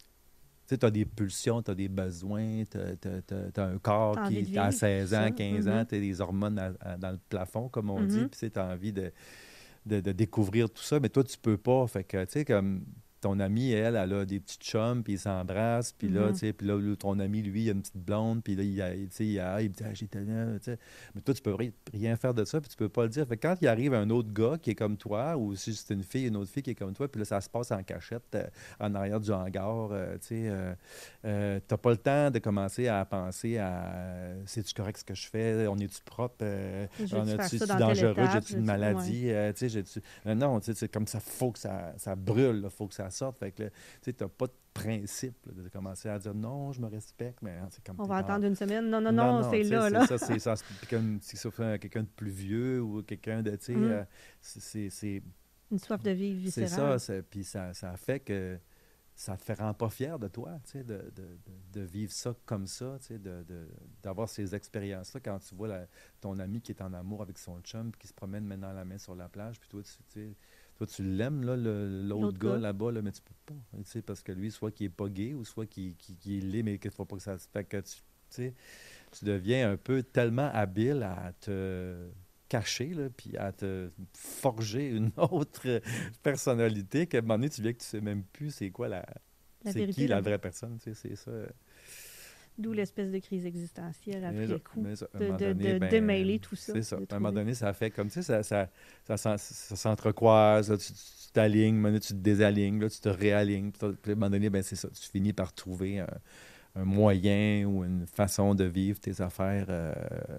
Tu sais, tu as des pulsions, tu as des besoins, tu as, un corps T'as envie qui, de à vivre, tout seize ans, ça. quinze ans, Mhm. tu as des hormones à- à- dans le plafond, comme on dit, Mhm. puis tu as envie de, de, de découvrir tout ça, mais toi, tu peux pas. Fait que, tu sais, comme ton ami, elle, elle a des petites chums, puis ils s'embrassent, puis là, tu Mhm. sais, puis là, lui, ton ami, lui, il a une petite blonde, puis là, il, a, tu sais, il, a, il dit, ah, j'ai tellement, tu sais. Mais toi, tu peux ri- rien faire de ça, puis tu peux pas le dire. Fait que quand il arrive un autre gars qui est comme toi, ou si c'est une fille, une autre fille qui est comme toi, puis là, ça se passe en cachette, euh, en arrière du hangar, euh, tu sais, euh, euh, t'as pas le temps de commencer à penser à, euh, c'est-tu correct ce que je fais, on est-tu propre, euh, Je on veux-tu faire a-tu, ça tu dans telle dangereux, étape? j'ai-tu Je une veux-tu... Ouais. maladie, euh, tu sais, j'ai-tu... Euh, Non, tu sais, c'est comme ça, faut que ça, ça brûle, il faut que ça sorte. Fait que là, tu sais, t'as pas de principe là, de commencer à dire non, je me respecte, mais hein, c'est comme On t'es va en... attendre une semaine. Non, non, Non, non, non, c'est tu sais, là, c'est là. ça, c'est ça. Puis comme si ça fait quelqu'un de plus vieux ou quelqu'un de, tu sais, Mhm. euh, c'est c'est- c'est- Une soif de vivre c'est ça, viscérale. c'est- puis ça, ça fait que ça te fait rend pas fier de toi, tu sais, de, de, de, de vivre ça comme ça, tu sais, de, de- d'avoir ces expériences-là quand tu vois la- ton ami qui est en amour avec son chum, puis qui se promène main dans la main sur la plage, puis toi, tu tu sais, toi, tu l'aimes, là, le- l'autre L'autre gars gars. là-bas, là, mais tu peux pas, tu sais, parce que lui, soit qu'il est pas gay, ou soit qu'il qu'il, qu'il est laid, mais qu'il faut pas que ça se fait que tu, tu sais, tu deviens un peu tellement habile à te cacher, là, puis à te forger une autre personnalité qu'à un moment donné, tu viens que tu sais même plus c'est quoi la... La C'est qui vérité, la... la vraie personne, tu sais, c'est ça. d'où l'espèce de crise existentielle Mais, après coup. mais ça, à un De, moment de, donné, de ben, démêler tout ça, c'est ça. de À un moment trouver. donné, ça fait comme, tu sais, ça, ça, ça, s'en- ça s'entrecroise, là, tu tu t'alignes, à un moment donné, tu te désalignes, là, tu te réalignes, puis à un moment donné, ben, c'est ça, tu finis par trouver un, un moyen ou une façon de vivre tes affaires, euh,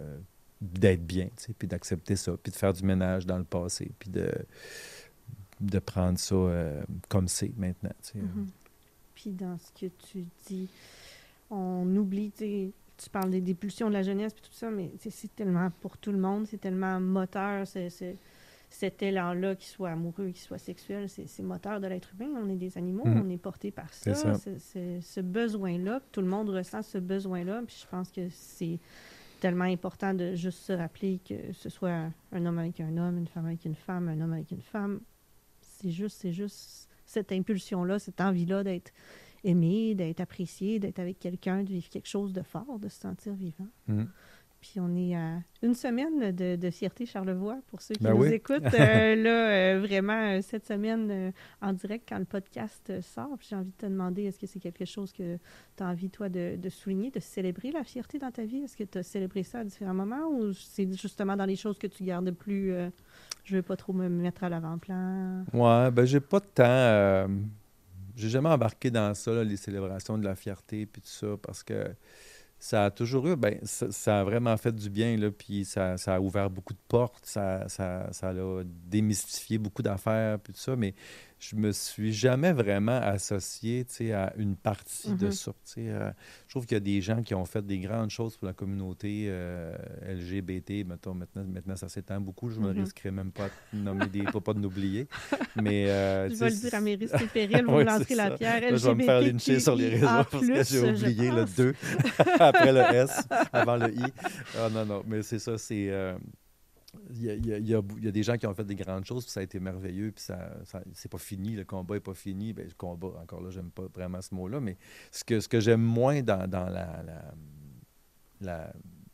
d'être bien, tu sais, puis d'accepter ça, puis de faire du ménage dans le passé, puis de, de prendre ça euh, comme c'est maintenant, tu sais. Mhm. Puis dans ce que tu dis, on oublie, tu sais, tu parles des, des pulsions de la jeunesse puis tout ça, mais tu sais, c'est tellement pour tout le monde, c'est tellement moteur, c'est, c'est- cet élan-là, qu'il soit amoureux, qu'il soit sexuel, c'est, c'est moteur de l'être humain. On est des animaux, Mhm. on est porté par C'est ça. ça. C'est, c'est- ce besoin-là, tout le monde ressent ce besoin-là. Puis je pense que c'est tellement important de juste se rappeler que ce soit un, un homme avec un homme, une femme avec une femme, un homme avec une femme. C'est juste, c'est juste cette impulsion-là, cette envie-là d'être aimé, d'être apprécié, d'être avec quelqu'un, de vivre quelque chose de fort, de se sentir vivant. Mm. Puis on est à une semaine de, de Fierté Charlevoix, pour ceux qui Ben nous oui. écoutent. Euh, là, euh, vraiment, euh, cette semaine, euh, en direct, quand le podcast euh, sort, puis j'ai envie de te demander, est-ce que c'est quelque chose que tu as envie, toi, de, de souligner, de célébrer la fierté dans ta vie? Est-ce que tu as célébré ça à différents moments ou c'est justement dans les choses que tu gardes plus, euh, je veux pas trop me mettre à l'avant-plan? Ouais, ben j'ai pas de temps. euh, j'ai jamais embarqué dans ça, là, les célébrations de la fierté puis tout ça, parce que ça a toujours eu, ben, ça, ça a vraiment fait du bien, là, puis ça, ça a ouvert beaucoup de portes, ça, ça, ça a démystifié beaucoup d'affaires, puis tout ça, mais je me suis jamais vraiment associé, tu sais, à une partie de Mhm. ça. Tu sais, euh, je trouve qu'il y a des gens qui ont fait des grandes choses pour la communauté euh, L G B T, mettons, maintenant, maintenant ça s'étend beaucoup, je me Mhm. risquerais même pas de nommer des, pas, pas de l'oublier, mais, euh, Je tu vais sais, le dire à c'est- mes risques et périls, vous me oui, c'est lancerez la ça. pierre. Là, je vais me faire lyncher sur les réseaux L G B T Q I A parce que j'ai plus, je oublié le pense. deux après le S, avant le I. Ah non, non, mais c'est ça, c'est... euh, Il y a, il y a- il y a bou- il y a des gens qui ont fait des grandes choses, puis ça a été merveilleux, puis ça, ça- c'est pas fini, le combat est pas fini. Ben, le combat, encore là, j'aime pas vraiment ce mot-là, mais ce que, ce que j'aime moins dans, dans la, la, la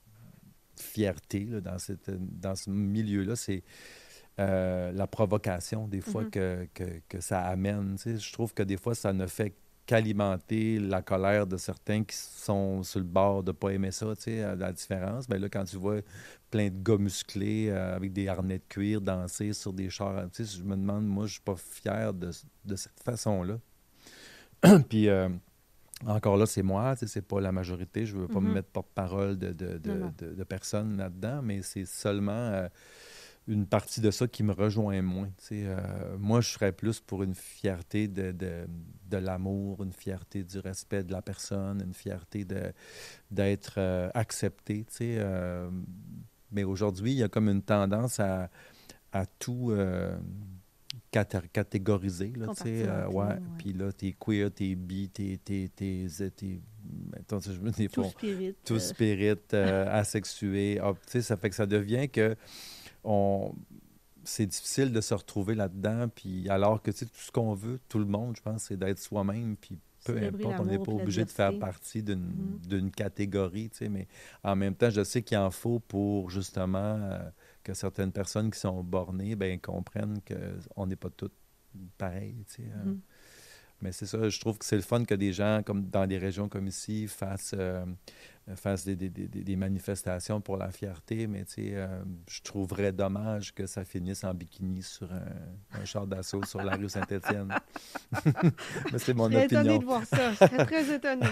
fierté, là, dans, cette, dans ce milieu-là, c'est euh, la provocation, des fois, Mhm. que, que, que ça amène. Tu sais, je trouve que des fois, ça ne fait qu'alimenter la colère de certains qui sont sur le bord de ne pas aimer ça, tu sais, à la différence. Mais là, quand tu vois plein de gars musclés euh, avec des harnais de cuir danser sur des chars, tu sais, je me demande, moi, je suis pas fier de, de cette façon-là. Puis, euh, encore là, c'est moi, tu sais, c'est pas la majorité. Je veux pas me Mhm. mettre porte-parole de, de, Non, de, non. de, de personne là-dedans, mais c'est seulement... euh, une partie de ça qui me rejoint moins. Tu sais, euh, moi, je serais plus pour une fierté de, de, de l'amour, une fierté du respect de la personne, une fierté de, d'être euh, accepté. Tu sais, euh, mais aujourd'hui, il y a comme une tendance à, à tout euh, cata- catégoriser. Là, tu sais, euh, Compartimenter, ouais. ouais. Puis là, t'es queer, t'es bi, t'es... t'es, t'es, t'es, t'es- mettons, je me des Tout fois, spirit. tout euh, spirit, euh, asexué. Ah, tu sais, ça fait que ça devient que on, c'est difficile de se retrouver là-dedans, puis alors que tu sais, tout ce qu'on veut, tout le monde, je pense, c'est d'être soi-même, puis peu Célébrer importe, on n'est l'amour pas puis la obligé de faire diversité. partie d'une Mhm. d'une catégorie, tu sais, mais en même temps, je sais qu'il en faut pour justement euh, que certaines personnes qui sont bornées, ben comprennent qu'on n'est pas toutes pareils, tu sais. euh. Mhm. Mais c'est ça, je trouve que c'est le fun que des gens, comme dans des régions comme ici, fassent, euh, fassent des, des- des- des- des manifestations pour la fierté, mais tu sais, euh, je trouverais dommage que ça finisse en bikini sur un, un char d'assaut sur la rue Saint-Étienne. Mais c'est Je mon serais étonnée opinion. de voir ça. Je serais très étonnée.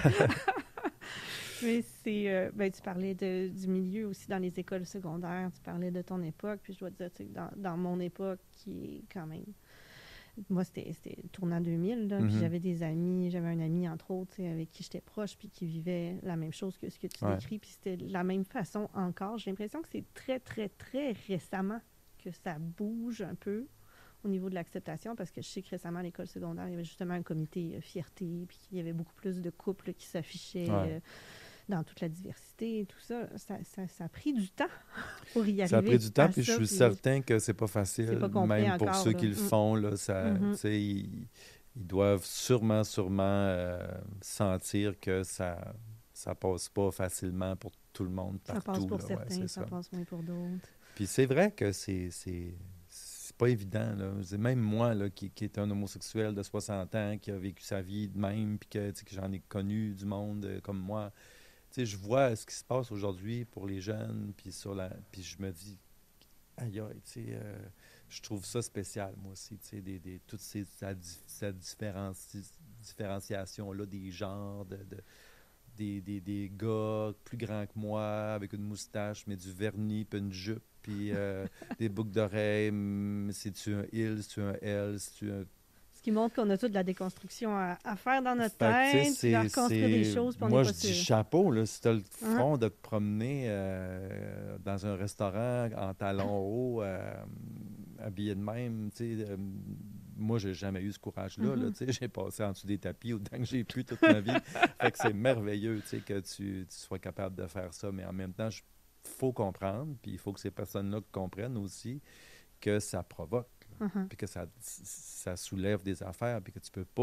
Mais c'est... euh, ben, tu parlais de, du milieu aussi dans les écoles secondaires. Tu parlais de ton époque. Puis je dois te dire, tu sais, dans, dans mon époque, qui est quand même... Moi, c'était, c'était tournant deux mille, là, puis Mhm. j'avais des amis, j'avais un ami, entre autres, tu sais, avec qui j'étais proche, puis qui vivait la même chose que ce que tu Ouais. décris, puis c'était de la même façon encore. J'ai l'impression que c'est très, très, très récemment que ça bouge un peu au niveau de l'acceptation, parce que je sais que récemment, à l'école secondaire, il y avait justement un comité euh, fierté, puis qu'il y avait beaucoup plus de couples qui s'affichaient Ouais. euh, dans toute la diversité et tout ça. Ça, ça, ça a pris du temps pour y Ça a pris arriver du temps, à puis je ça, suis puis certain que c'est pas c'est facile, pas complet même pour encore, ceux là. qui le Mm. font, là, ça, tu Mhm. sais, ils, ils doivent sûrement, sûrement euh, sentir que ça ça passe pas facilement pour tout le monde Ça passe partout, pour là, ouais, certains, c'est ça ça. passe moins pour d'autres. Puis c'est vrai que c'est c'est c'est pas évident, là. Je veux dire, même moi, là, qui, qui est un homosexuel de soixante ans, qui a vécu sa vie de même, puis que, tu sais, que j'en ai connu du monde euh, comme moi, tu sais, je vois ce qui se passe aujourd'hui pour les jeunes, puis sur la, puis je me dis, aïe, aïe, tu sais, euh, je trouve ça spécial, moi aussi, tu sais, des, des, toutes ces, cette, cette différenci- différenciation-là des genres, de, de- des, des, des gars plus grands que moi, avec une moustache, mais du vernis, puis une jupe, puis euh, des boucles d'oreilles, hum, c'est-tu un il, c'est-tu un elle, c'est-tu un... Ce qui montre qu'on a toute la déconstruction à, à faire dans notre Fait que, tu sais, tête, puis à c'est, reconstruire des c'est... choses, puis on n'est Moi, pas je dis sûr. chapeau, là, si t'as le Hein? front de te promener euh, dans un restaurant en talons hauts, euh, habillé de même, tu sais, euh, moi, j'ai jamais eu ce courage-là, là, Mhm. tu sais, j'ai passé en dessous des tapis autant que j'ai pu toute ma vie. Fait que c'est merveilleux, tu sais, que tu, tu sois capable de faire ça, mais en même temps, il faut comprendre, puis il faut que ces personnes-là comprennent aussi que ça provoque, là, Mhm. puis que ça, ça soulève des affaires, puis que tu peux pas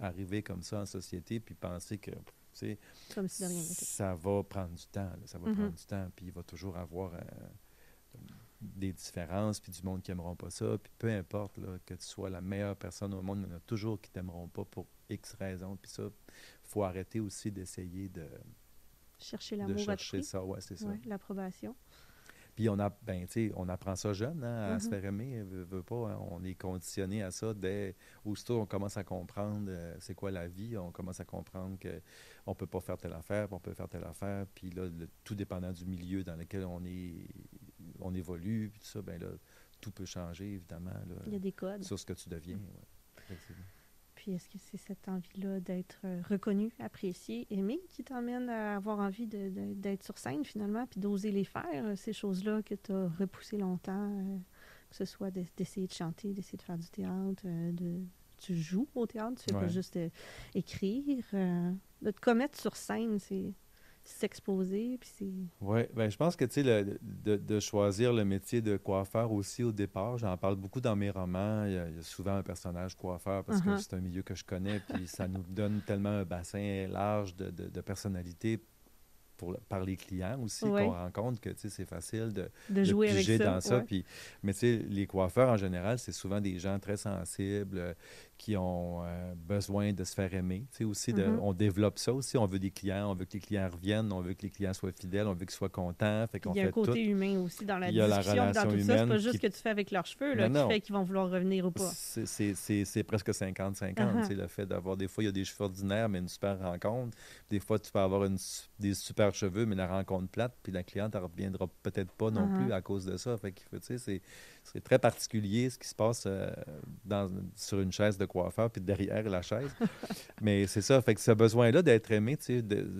arriver comme ça en société puis penser que, tu sais, Comme si de rien n'était. ça va prendre du temps, là, ça va Mhm. prendre du temps, puis il va toujours avoir euh, des différences, puis du monde qui n'aimeront pas ça, puis peu importe là, que tu sois la meilleure personne au monde, il y en a toujours qui t'aimeront pas pour X raisons, puis ça, il faut arrêter aussi d'essayer de, Chercher de l'amour à tout chercher prix. ça, ouais, c'est ça. Ouais, l'approbation. Puis on, a, ben, tu sais, on apprend ça jeune, hein, à se Mhm. faire aimer, veut, veut pas, hein, on est conditionné à ça dès aussitôt on commence à comprendre euh, c'est quoi la vie, on commence à comprendre qu'on peut pas faire telle affaire, puis on peut faire telle affaire, puis là, le- tout dépendant du milieu dans lequel on est, on évolue, puis tout ça, ben là, tout peut changer, évidemment, là, Il y a des codes. sur ce que tu deviens. Ouais, effectivement. Puis est-ce que c'est cette envie-là d'être euh, reconnu, apprécié, aimé qui t'emmène à avoir envie de, de- d'être sur scène finalement, puis d'oser les faire, euh, ces choses-là que tu as repoussées longtemps, euh, que ce soit de- d'essayer de chanter, d'essayer de faire du théâtre, euh, de, tu joues au théâtre, tu fais pas Ouais. juste euh, écrire, euh, de te commettre sur scène, c'est s'exposer, puis c'est... Oui, ben, je pense que tu sais, le- de, de choisir le métier de coiffeur aussi au départ, j'en parle beaucoup dans mes romans. Il y a, il y a souvent un personnage coiffeur parce que Uh-huh. c'est un milieu que je connais, puis ça nous donne tellement un bassin large de, de, de personnalités pour, le- par les clients aussi Ouais. qu'on rencontre que tu sais, c'est facile de, De de jouer avec piger ça, dans ça. ouais. Puis, mais tu sais, les coiffeurs en général, c'est souvent des gens très sensibles euh, qui ont euh, besoin de se faire aimer. Tu sais, aussi, de, Mhm. on développe ça aussi. On veut des clients, on veut que les clients reviennent, on veut que les clients soient fidèles, on veut qu'ils soient contents. Fait Puis qu'on il y a un fait tout. côté humain aussi dans la Il y a la discussion, puis dans relation tout ça. C'est pas humaine juste qui... que tu fais avec leurs cheveux, là, Non, qui non. fait qu'ils vont vouloir revenir ou pas. C'est c'est- c'est- c'est presque cinquante cinquante, Uh-huh. tu sais, le fait d'avoir des fois, il y a des cheveux ordinaires, mais une super rencontre. Des fois, tu peux avoir une su- des super cheveux, mais la rencontre plate, puis la cliente, elle reviendra peut-être pas non Uh-huh. plus à cause de ça. Fait qu'il faut, tu sais, c'est c'est très particulier ce qui se passe euh, dans, sur une chaise de coiffeur, puis derrière la chaise. Mais c'est ça, fait que ce besoin-là d'être aimé, tu sais, de-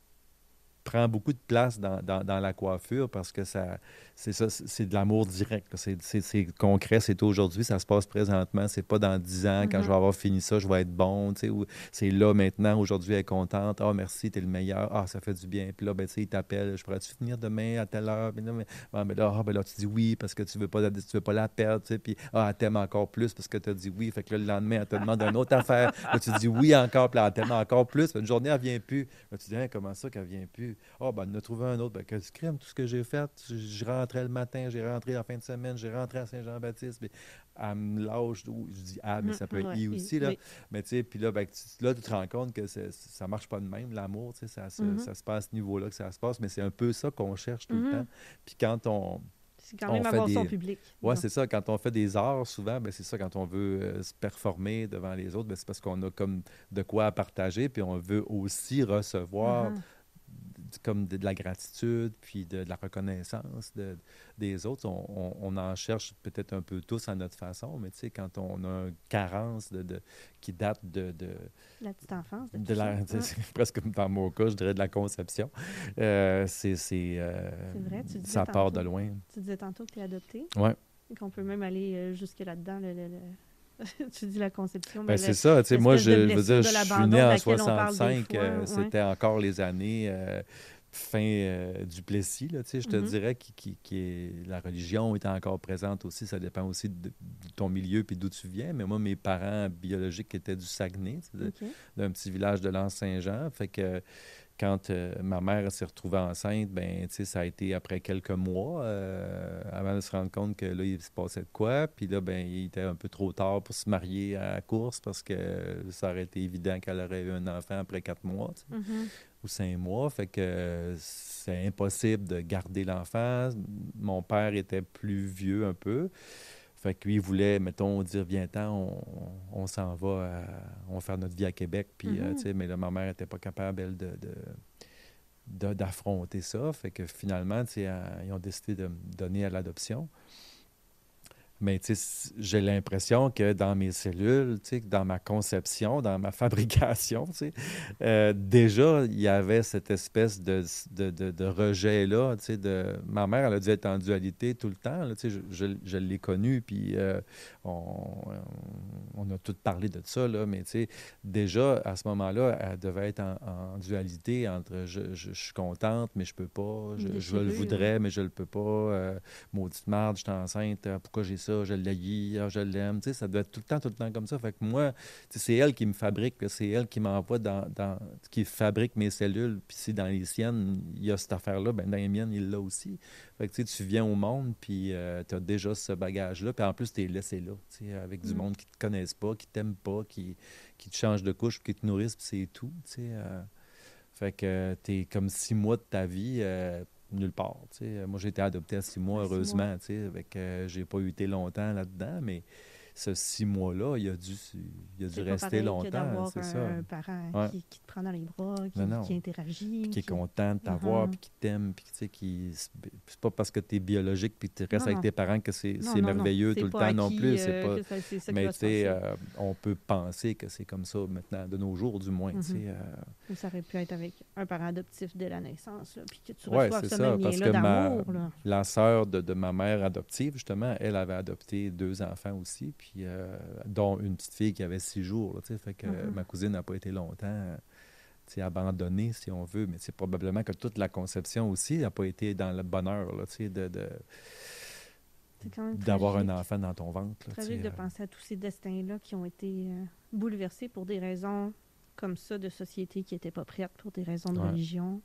prend beaucoup de place dans, dans, dans la coiffure parce que ça, c'est ça, c'est c'est de l'amour direct, là. C'est, c'est, c'est concret, c'est aujourd'hui, ça se passe présentement. C'est pas dans dix ans, quand je Mhm. vais avoir fini ça, je vais être bon, tu sais, ou c'est là maintenant, aujourd'hui, elle est contente. Ah, merci, t'es le meilleur. Ah, ça fait du bien. Puis là, ben, tu sais, il t'appelle, je pourrais-tu venir demain à telle heure? Puis là, mais, ah, ben là, ah, ben là, tu dis oui parce que tu veux pas, la- tu veux pas la perdre, tu sais. Puis, ah, elle t'aime encore plus parce que tu as dit oui. Fait que là, le lendemain, elle te demande une autre affaire. Là, tu dis oui encore, puis là, elle t'aime encore plus. Une journée, elle vient plus. Là, tu dis, hein, comment ça qu'elle vient plus? Ah, ben, on a trouvé un autre. Ben, que crime, tout ce que j'ai fait, je, je rentrais le matin, j'ai rentré la fin de semaine, j'ai rentré à Saint-Jean-Baptiste, puis elle me lâche. d'où- Je dis ah, mais ça peut être Ouais, I et- aussi, là. oui. Mais tu sais, puis là, ben, tu, là, tu te rends compte que c'est- ça marche pas de même, l'amour, tu sais, ça, se- Mhm. ça se passe à ce niveau-là que ça se passe, mais c'est un peu ça qu'on cherche tout le Mhm. temps. Puis quand on, C'est quand on même fait avoir son des... public. Ouais, disons. c'est ça. Quand on fait des arts, souvent, ben, c'est ça. Quand on veut euh, se performer devant les autres, ben, c'est parce qu'on a comme de quoi à partager, puis on veut aussi recevoir Uh-huh. comme de, de la gratitude, puis de, de la reconnaissance de- des autres. On, on- on en cherche peut-être un peu tous à notre façon, mais tu sais, quand on a une carence de, de- qui date de, de, La petite enfance. De, de tout la, ça. Ouais. c'est presque comme dans mon cas, je dirais de la conception, euh, c'est, c'est, euh, C'est vrai, tu disais ça part de tantôt. loin. Tu disais tantôt que tu es adopté Ouais. et qu'on peut même aller euh, jusque là-dedans. Le, le- le- tu dis la conception, Ben, mais c'est le- ça. Tu sais, moi, l'espèce de je, je veux blessure dire, de je suis l'abandon né de en laquelle on parle des soixante-cinq. fois. euh, Ouais. c'était encore les années euh, fin euh, du Plessis, là, tu sais, je te Mhm. dirais qui, qui, qui est, la religion était encore présente aussi. Ça dépend aussi de, de ton milieu puis d'où tu viens. Mais moi, mes parents biologiques étaient du Saguenay, tu sais, de- OK. d'un petit village de l'Anse-Saint-Jean. Fait que quand euh, ma mère s'est retrouvée enceinte, ben, tu sais, ça a été après quelques mois euh, avant de se rendre compte que là, il se passait de quoi. Puis là, ben, il était un peu trop tard pour se marier à la course parce que ça aurait été évident qu'elle aurait eu un enfant après quatre mois, tu sais, Mhm. ou cinq mois. Fait que euh, c'est impossible de garder l'enfant. Mon père était plus vieux un peu. Fait que lui, il voulait, mettons, dire, viens-t'en, on, on s'en va, à- on va faire notre vie à Québec. Puis, euh, Mhm. tu sais, mais là, ma mère n'était pas capable, elle, de, de- de- d'affronter ça. Fait que finalement, tu sais, euh, ils ont décidé de me donner à l'adoption. Mais tu sais, c- j'ai l'impression que dans mes cellules, tu sais, que dans ma conception, dans ma fabrication, tu sais, euh, déjà, il y avait cette espèce de, de, de- de rejet-là. Tu sais, de... Ma mère, elle a dû être en dualité tout le temps. Là, tu sais, je, je, je l'ai connue, puis euh, on, on a tout parlé de ça, là, mais tu sais, déjà, à ce moment-là, elle devait être en, en dualité entre je, je, je suis contente, mais je peux pas, je, Une je le déchirure. voudrais, mais je le peux pas, euh, maudite marde, je suis enceinte, euh, pourquoi j'ai ça, je l'haïs, ah, je l'aime. Tu sais, ça doit être tout le temps, tout le temps comme ça. Fait que moi, tu sais, c'est elle qui me fabrique, là, c'est elle qui m'envoie dans, dans, qui fabrique mes cellules. Puis si dans les siennes, il y a cette affaire-là, ben dans les miennes, il l'a aussi. Fait que tu sais, tu viens au monde, puis euh, tu as déjà ce bagage-là. Puis en plus, tu es laissé là, tu sais, avec du Mm. monde qui te connaissent pas, qui t'aiment pas, qui, qui te changent de couche, puis qui te nourrissent, puis c'est tout, tu sais. euh. Fait que tu es comme six mois de ta vie euh, nulle part, tu sais. Moi, j'ai été adopté à six mois, À six mois. heureusement, tu sais. Fait que euh, j'ai pas été longtemps là-dedans, mais ce six mois-là, il a dû, il a dû C'est pas rester pareil que longtemps, d'avoir c'est ça. un, un parent Ouais. qui, qui te prend dans les bras, qui, Non, non. qui interagit. Puis qui est qui... content de t'avoir, Mhm. puis qui t'aime, puis tu sais, qui... C'est pas parce que tu es biologique puis que tu restes Non, avec non. tes parents que c'est Non, c'est non, non. merveilleux C'est tout le pas temps non acquis plus. C'est euh, pas... que ça- c'est ça qui Mais va tu se sais, passer. euh, on peut penser que c'est comme ça maintenant, de nos jours du moins, tu sais. Mhm. euh. Ou ça aurait pu être avec un parent adoptif dès la naissance, là, puis que tu Ouais, reçoives c'est ce ça, même parce lien-là que ma, d'amour. Là. la sœur de, de ma mère adoptive, justement, elle avait adopté deux enfants aussi, puis euh, dont une petite fille qui avait six jours, là, tu sais, fait que Mhm. ma cousine n'a pas été longtemps, euh, tu sais, abandonnée, si on veut, mais c'est probablement que toute la conception aussi n'a pas été dans le bonheur, là, tu sais, de, de- C'est quand même d'avoir un tragique. enfant dans ton ventre, là, tu Tragique sais, de euh. penser à tous ces destins-là qui ont été euh, bouleversés pour des raisons comme ça de société qui n'étaient pas prêtes, pour des raisons de Ouais. religion.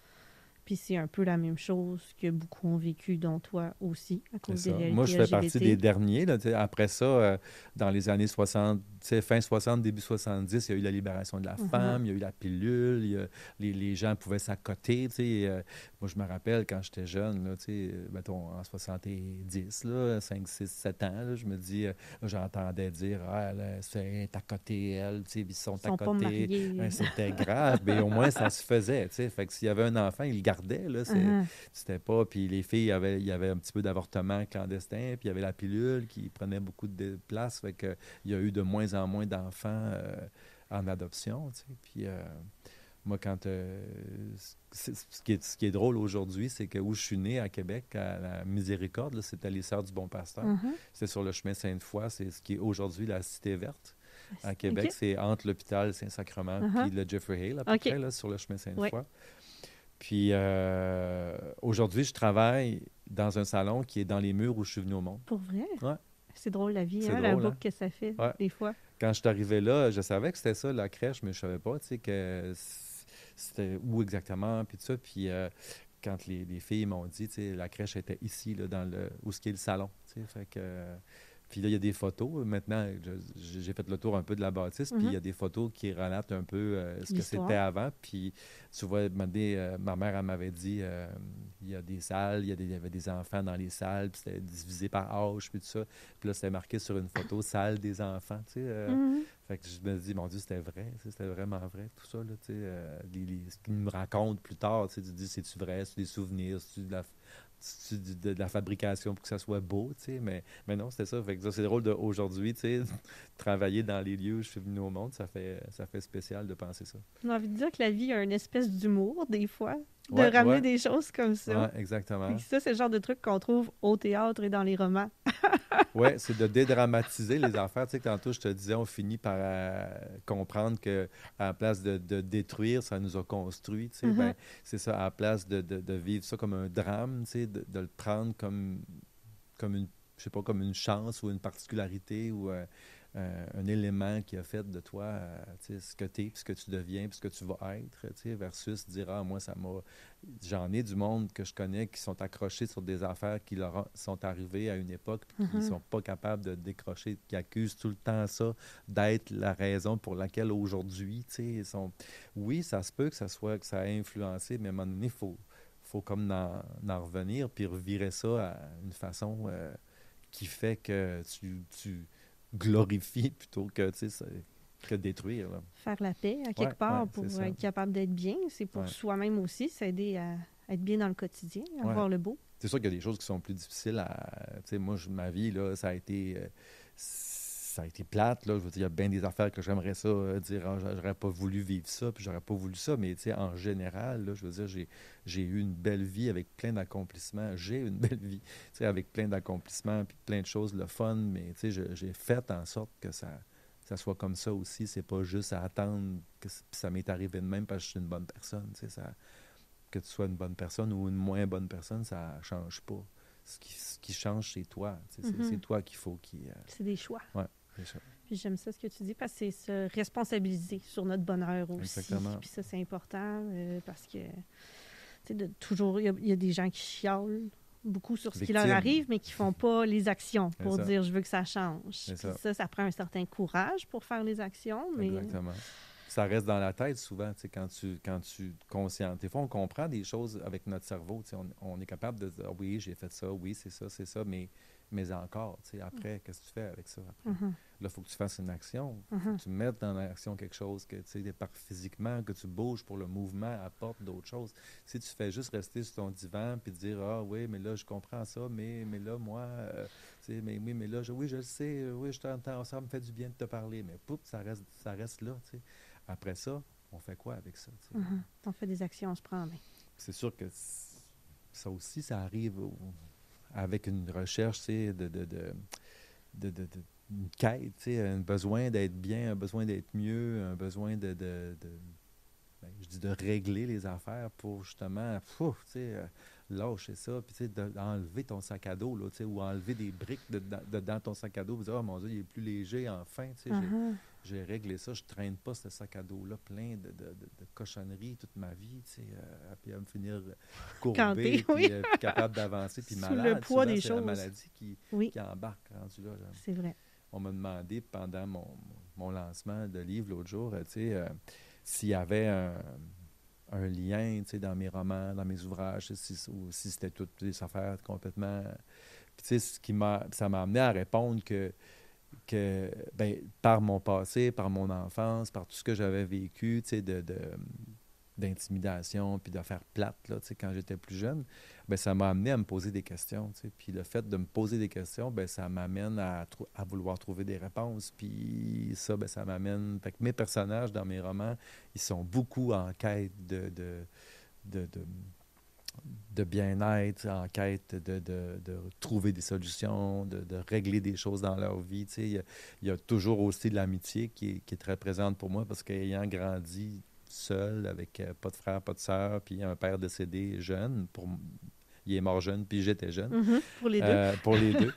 Puis c'est un peu la même chose que beaucoup ont vécu, dont toi aussi, à C'est cause des ça. réalités Moi, je fais partie L G B T. des derniers. Là, tu sais. Après ça, euh, dans les années soixante, tu sais, fin soixante, début soixante-dix, il y a eu la libération de la Mhm. femme, il y a eu la pilule, il y a- les, les gens pouvaient s'accoter. Tu sais. Euh, moi, je me rappelle quand j'étais jeune, là, tu sais, euh, mettons en soixante-dix, là, cinq, six, sept ans, là, je me dis, euh, là, j'entendais dire, ah, là, c'est à côté, elle, tu sais, ils sont Ils à sont pas côté. mariés. Hein, c'était grave, mais au moins ça se faisait. Tu sais. Fait que s'il y avait un enfant, il le gardait. Là, c'est, Mhm. c'était pas. Puis les filles, il y avait, il y avait un petit peu d'avortement clandestin, puis il y avait la pilule qui prenait beaucoup de place. Fait que il y a eu de moins en moins d'enfants euh, en adoption. Tu sais. Puis euh, moi, quand. euh, c'est- ce, qui est, ce qui est drôle aujourd'hui, c'est que où je suis né, à Québec, à la Miséricorde, là, c'était les Sœurs du Bon Pasteur. Mhm. C'était sur le chemin Sainte-Foy. C'est ce qui est aujourd'hui la Cité Verte. À Québec, OK. c'est entre l'hôpital Saint-Sacrement Uh-huh. puis le Jeffrey Hale, à peu OK. près, là, sur le chemin Sainte-Foy. Ouais. Puis euh, aujourd'hui, je travaille dans un salon qui est dans les murs où je suis venu au monde. Pour vrai? Ouais. C'est drôle la vie, C'est hein, la drôle, hein? boucle que ça fait, Ouais. des fois. Quand je suis arrivé là, je savais que c'était ça, la crèche, mais je savais pas, tu sais, que c'était où exactement, puis tout ça. Puis euh, quand les, les filles m'ont dit, tu sais, la crèche était ici, là, dans le, où ce qui est le salon, tu sais, fait que... euh, puis là, il y a des photos. Maintenant, je- j'ai fait le tour un peu de la bâtisse, puis il y a des photos qui relatent un peu euh, ce que L'histoire. c'était avant. Puis tu vois, ma, des, euh, ma mère, elle m'avait dit, euh, il y a des salles, il y, a des- il y avait des enfants dans les salles, puis c'était divisé par âge, puis tout ça. Puis là, c'était marqué sur une photo, salle des enfants, tu sais. euh. Mhm. Fait que je me dis, mon Dieu, c'était vrai, tu sais, c'était vraiment vrai, tout ça, là, tu sais. euh, les- les- ce qu'ils me racontent plus tard, tu sais, tu te dis, c'est-tu vrai, c'est des souvenirs, c'est de la, c'est de, de la fabrication pour que ça soit beau, tu sais, mais, mais non, c'était ça. Fait que ça, c'est drôle d'aujourd'hui, tu sais, travailler dans les lieux où je suis venu au monde, ça fait, ça fait spécial de penser ça. J'ai envie de dire que la vie a une espèce d'humour, des fois, de Ouais, ramener ouais. des choses comme ça. Ouais, exactement. Puis ça, c'est le genre de truc qu'on trouve au théâtre et dans les romans. Ouais, c'est de dédramatiser les affaires. Tu sais, tantôt, je te disais, on finit par euh, comprendre que à la place de, de détruire, ça nous a construit. Tu sais, Mhm. ben, c'est ça, à la place de, de, de vivre ça comme un drame, tu sais, de, de le prendre comme, comme une, je sais pas, comme une chance ou une particularité ou euh, euh, un élément qui a fait de toi, euh, tu sais, ce que tu es, puis ce que tu deviens, puis ce que tu vas être, tu sais, versus dire, ah, moi, ça m'a... J'en ai du monde que je connais qui sont accrochés sur des affaires qui leur a- sont arrivées à une époque puis qui Mhm. sont pas capables de décrocher, qui accusent tout le temps ça d'être la raison pour laquelle aujourd'hui, tu sais, ils sont... Oui, ça se peut que ça soit, que ça ait influencé, mais à un moment donné, il faut, faut comme en, en revenir puis revirer ça à une façon euh, qui fait que tu, tu glorifies plutôt que, tu sais, ça- que détruire, là. Faire la paix, à Ouais, quelque part, ouais, pour c'est ça. être capable d'être bien. C'est pour Ouais. soi-même aussi, s'aider à être bien dans le quotidien, à Ouais. voir le beau. C'est sûr qu'il y a des choses qui sont plus difficiles à... Tu sais, moi, je- ma vie, là, ça a été... euh, ça a été plate, là. Je veux dire, il y a bien des affaires que j'aimerais ça euh, dire, ah, j'a- j'aurais pas voulu vivre ça, puis j'aurais pas voulu ça, mais tu sais, en général, là, je veux dire, j'ai, j'ai eu une belle vie avec plein d'accomplissements. J'ai une belle vie, tu sais, avec plein d'accomplissements, puis plein de choses, le fun, mais tu sais, je- j'ai fait en sorte que ça, ça soit comme ça aussi. C'est pas juste à attendre que c- puis ça m'est arrivé de même parce que je suis une bonne personne, tu sais, ça... Que tu sois une bonne personne ou une moins bonne personne, ça change pas. ce qui, ce qui change, c'est toi. C'est, Mm-hmm. c'est toi qu'il faut qui. Euh... C'est des choix. Oui, c'est ça. Puis j'aime ça ce que tu dis parce que c'est se responsabiliser sur notre bonheur aussi. Exactement. Puis ça, c'est important euh, parce que, tu sais, de toujours, il y, y a des gens qui chialent beaucoup sur ce Victime. qui leur arrive, mais qui ne font pas les actions pour c'est dire « je veux que ça change ». Puis ça. ça, ça prend un certain courage pour faire les actions, mais... Exactement. Ça reste dans la tête souvent, tu sais, quand tu, quand tu conscientes. Des fois, on comprend des choses avec notre cerveau, tu sais, on, on est capable de dire « oui, j'ai fait ça, oui, c'est ça, c'est ça », mais, mais encore, tu sais, après, mm. qu'est-ce que tu fais avec ça après? Mm-hmm. Là, il faut que tu fasses une action, mm-hmm. faut que tu mettes dans l'action quelque chose, que tu sais, par physiquement, que tu bouges pour le mouvement, apporte d'autres choses. Si tu fais juste rester sur ton divan puis dire « ah oui, mais là, je comprends ça, mais, mais là, moi, euh, tu sais, mais oui, mais là, je, oui, je le sais, oui, je t'entends, ça me fait du bien de te parler », mais poup, ça reste, ça reste là, tu sais. Après ça, on fait quoi avec ça? Mm-hmm. On fait des actions, on se prend en main. C'est sûr que ça aussi, ça arrive au, avec une recherche, tu sais, de, de, de, de, de, de une quête, tu sais, un besoin d'être bien, un besoin d'être mieux, un besoin de, de, de ben, je dis de régler les affaires pour justement, pouf, tu sais, euh, lâcher ça, puis tu sais, d'enlever ton sac à dos, là, tu sais, ou enlever des briques de, de, de, dans ton sac à dos, vous dire, oh mon Dieu, il est plus léger, enfin, tu sais, uh-huh. j'ai, j'ai réglé ça, je traîne pas ce sac à dos-là plein de, de, de, de cochonneries toute ma vie, tu sais, euh, puis à me finir courbé, puis oui. euh, capable d'avancer, puis malade. Sous le poids souvent, des c'est choses. la maladie qui, oui. qui embarque rendu là. Genre. C'est vrai. On m'a demandé pendant mon, mon lancement de livre l'autre jour, tu sais, euh, s'il y avait un, un lien, tu sais, dans mes romans, dans mes ouvrages, si, ou si c'était toutes des affaires complètement... Puis, tu sais, ce qui m'a, ça m'a amené à répondre que, que ben, par mon passé, par mon enfance, par tout ce que j'avais vécu, tu sais, de, de, d'intimidation, puis de faire plate, là, tu sais, quand j'étais plus jeune, ben ça m'a amené à me poser des questions, tu sais. Puis le fait de me poser des questions, ben ça m'amène à, trou- à vouloir trouver des réponses. Puis ça, ben ça m'amène... Fait que mes personnages dans mes romans, ils sont beaucoup en quête de, de, de, de, de bien-être, en quête de, de, de trouver des solutions, de, de régler des choses dans leur vie, tu sais. Il y a, il y a toujours aussi de l'amitié qui est, qui est très présente pour moi, parce qu'ayant grandi seul, avec euh, pas de frère, pas de sœur, puis un père décédé jeune. Pour, il est mort jeune, puis j'étais jeune. Mm-hmm, pour les deux. Euh, pour les deux.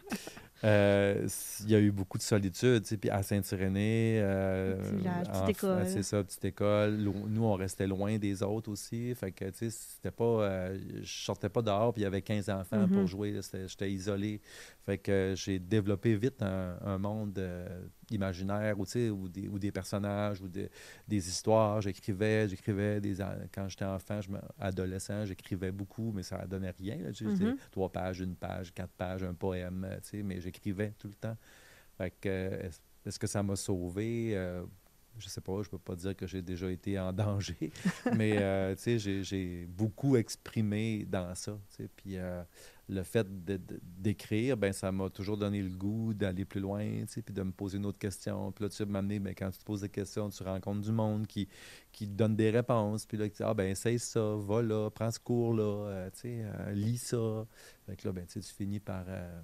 Euh, il y a eu beaucoup de solitude, tu sais, puis à Saint-Irénée, euh, petit village, petite en, école. C'est ça, petite école. Nous, on restait loin des autres aussi. Fait que, tu sais, c'était pas... Euh, je sortais pas dehors, puis il y avait quinze enfants mm-hmm. pour jouer. C'était, j'étais isolé. Fait que j'ai développé vite un, un monde euh, imaginaire, ou, tu sais, ou, des, ou des personnages, ou des, des histoires. J'écrivais, j'écrivais des... Quand j'étais enfant, je me, adolescent, j'écrivais beaucoup, mais ça ne donnait rien. Là, tu sais, mm-hmm. Trois pages, une page, quatre pages, un poème, tu sais, mais j'écrivais tout le temps. Fait que, est-ce, est-ce que ça m'a sauvé? Euh, je sais pas, je peux pas dire que j'ai déjà été en danger, mais euh, tu sais, j'ai, j'ai beaucoup exprimé dans ça, tu sais, puis euh, le fait de, de, d'écrire, ben ça m'a toujours donné le goût d'aller plus loin, tu sais, puis de me poser une autre question, puis là, tu sais, m'amener, ben, quand tu te poses des questions, tu rencontres du monde qui, qui te donne des réponses, puis là, tu dis, ah ben, essaye ça, va là, prends ce cours-là, euh, tu sais, euh, lis ça, fait que là, ben, tu sais, tu finis par... Euh,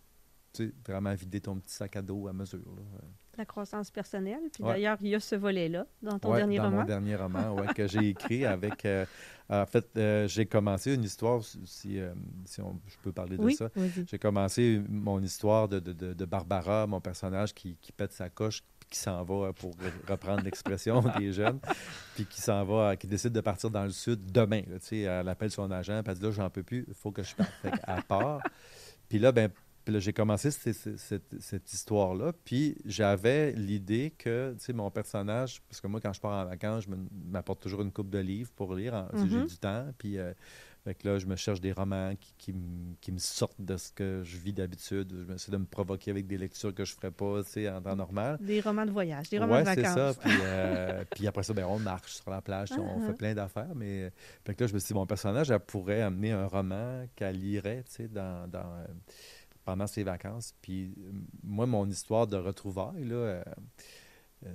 tu sais, vraiment vider ton petit sac à dos à mesure. Là. La croissance personnelle. Puis ouais. D'ailleurs, il y a ce volet-là dans ton ouais, dernier dans roman. Dans mon dernier roman, oui, que j'ai écrit avec... Euh, en fait, euh, j'ai commencé une histoire, si, euh, si on, je peux parler de oui, ça. Vas-y. J'ai commencé mon histoire de, de, de, de Barbara, mon personnage qui, qui pète sa coche, qui s'en va, pour reprendre l'expression des jeunes, puis qui s'en va, qui décide de partir dans le sud demain. Là, tu sais, elle appelle son agent, puis elle dit, là, j'en peux plus, il faut que je parte. Fait qu'elle part. Puis là, ben Puis là, j'ai commencé cette, cette, cette histoire-là, puis j'avais l'idée que, tu sais, mon personnage, parce que moi, quand je pars en vacances, je me, m'apporte toujours une coupe de livres pour lire, en, mm-hmm. si j'ai du temps, puis euh, fait que là, je me cherche des romans qui, qui, m, qui me sortent de ce que je vis d'habitude. Je essaie de me provoquer avec des lectures que je ne ferais pas, tu sais, en temps normal. Des romans de voyage, des romans ouais, de vacances. Ouais, c'est ça, puis, euh, puis après ça, ben, on marche sur la plage, uh-huh. on fait plein d'affaires, mais fait que là, je me suis dit, mon personnage, elle pourrait amener un roman qu'elle lirait, tu sais, dans... dans euh, pendant ses vacances. Puis moi, mon histoire de retrouvailles, là, euh, euh,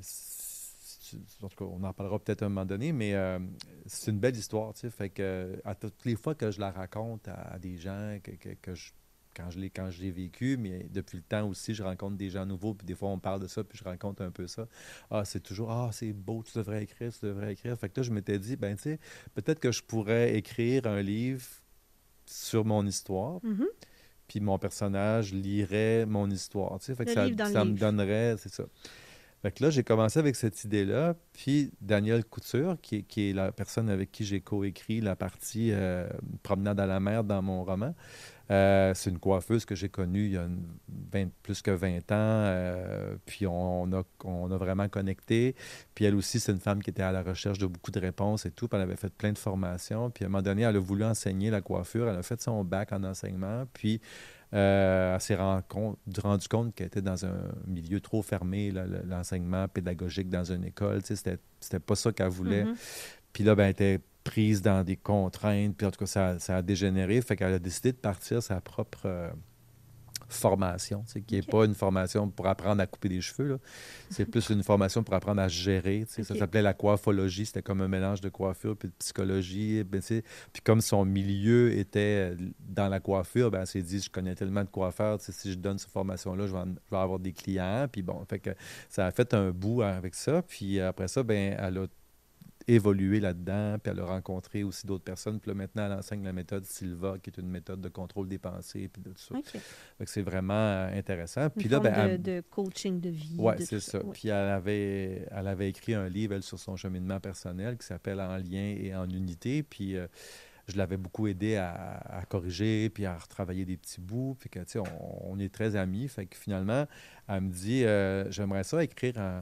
en tout cas, on en parlera peut-être à un moment donné, mais euh, c'est une belle histoire, tu sais. Fait que à toutes les fois que je la raconte à, à des gens, que, que, que je, quand je l'ai quand je l'ai vécu, mais depuis le temps aussi, je rencontre des gens nouveaux, puis des fois, on parle de ça, puis je raconte un peu ça. Ah, c'est toujours, ah, c'est beau, tu devrais écrire, tu devrais écrire. Fait que là, je m'étais dit, ben tu sais, peut-être que je pourrais écrire un livre sur mon histoire, mm-hmm. puis mon personnage lirait mon histoire, tu sais, fait que Le ça, livre dans le ça me livre. donnerait, c'est ça. Fait que là, j'ai commencé avec cette idée-là, puis Daniel Couture, qui est, qui est la personne avec qui j'ai coécrit la partie euh, Promenade à la mer dans mon roman, euh, c'est une coiffeuse que j'ai connue il y a une vingt plus que vingt ans, euh, puis on, on a, on a vraiment connecté. Puis elle aussi, c'est une femme qui était à la recherche de beaucoup de réponses et tout, puis elle avait fait plein de formations. Puis à un moment donné, elle a voulu enseigner la coiffure, elle a fait son bac en enseignement, puis euh, elle s'est rend compte- rendu compte qu'elle était dans un milieu trop fermé, là, le- l'enseignement pédagogique dans une école, tu sais, c'était, c'était pas ça qu'elle voulait. Mhm. Puis là, ben, elle était prise dans des contraintes, puis en tout cas, ça, ça a dégénéré. Fait qu'elle a décidé de partir sa propre euh, formation, tu sais, qui n'est OK. pas une formation pour apprendre à couper des cheveux, là. C'est plus une formation pour apprendre à se gérer. Tu sais. Ça OK. s'appelait la coiffologie. C'était comme un mélange de coiffure puis de psychologie. Ben, tu sais, puis comme son milieu était euh, dans la coiffure, ben, elle s'est dit, je connais tellement de coiffeurs, tu sais, si je donne cette formation-là, je vais, en- je vais avoir des clients. Puis bon, fait que ça a fait un bout avec ça. Puis après ça, ben, elle a évolué là-dedans, puis elle a rencontré aussi d'autres personnes. Puis là, maintenant, elle enseigne la méthode Silva, qui est une méthode de contrôle des pensées, puis de tout ça. OK. Fait que c'est vraiment euh, intéressant. Une Puis là, forme ben, de, elle- de coaching de vie, ouais, de c'est tout ça. ça. Oui. Puis elle avait, elle avait écrit un livre, elle, sur son cheminement personnel qui s'appelle En lien et en unité. Puis euh, je l'avais beaucoup aidé à, à corriger, puis à retravailler des petits bouts. Puis que, tu sais, on, on est très amis. Fait que finalement, elle me dit, euh, j'aimerais ça écrire un,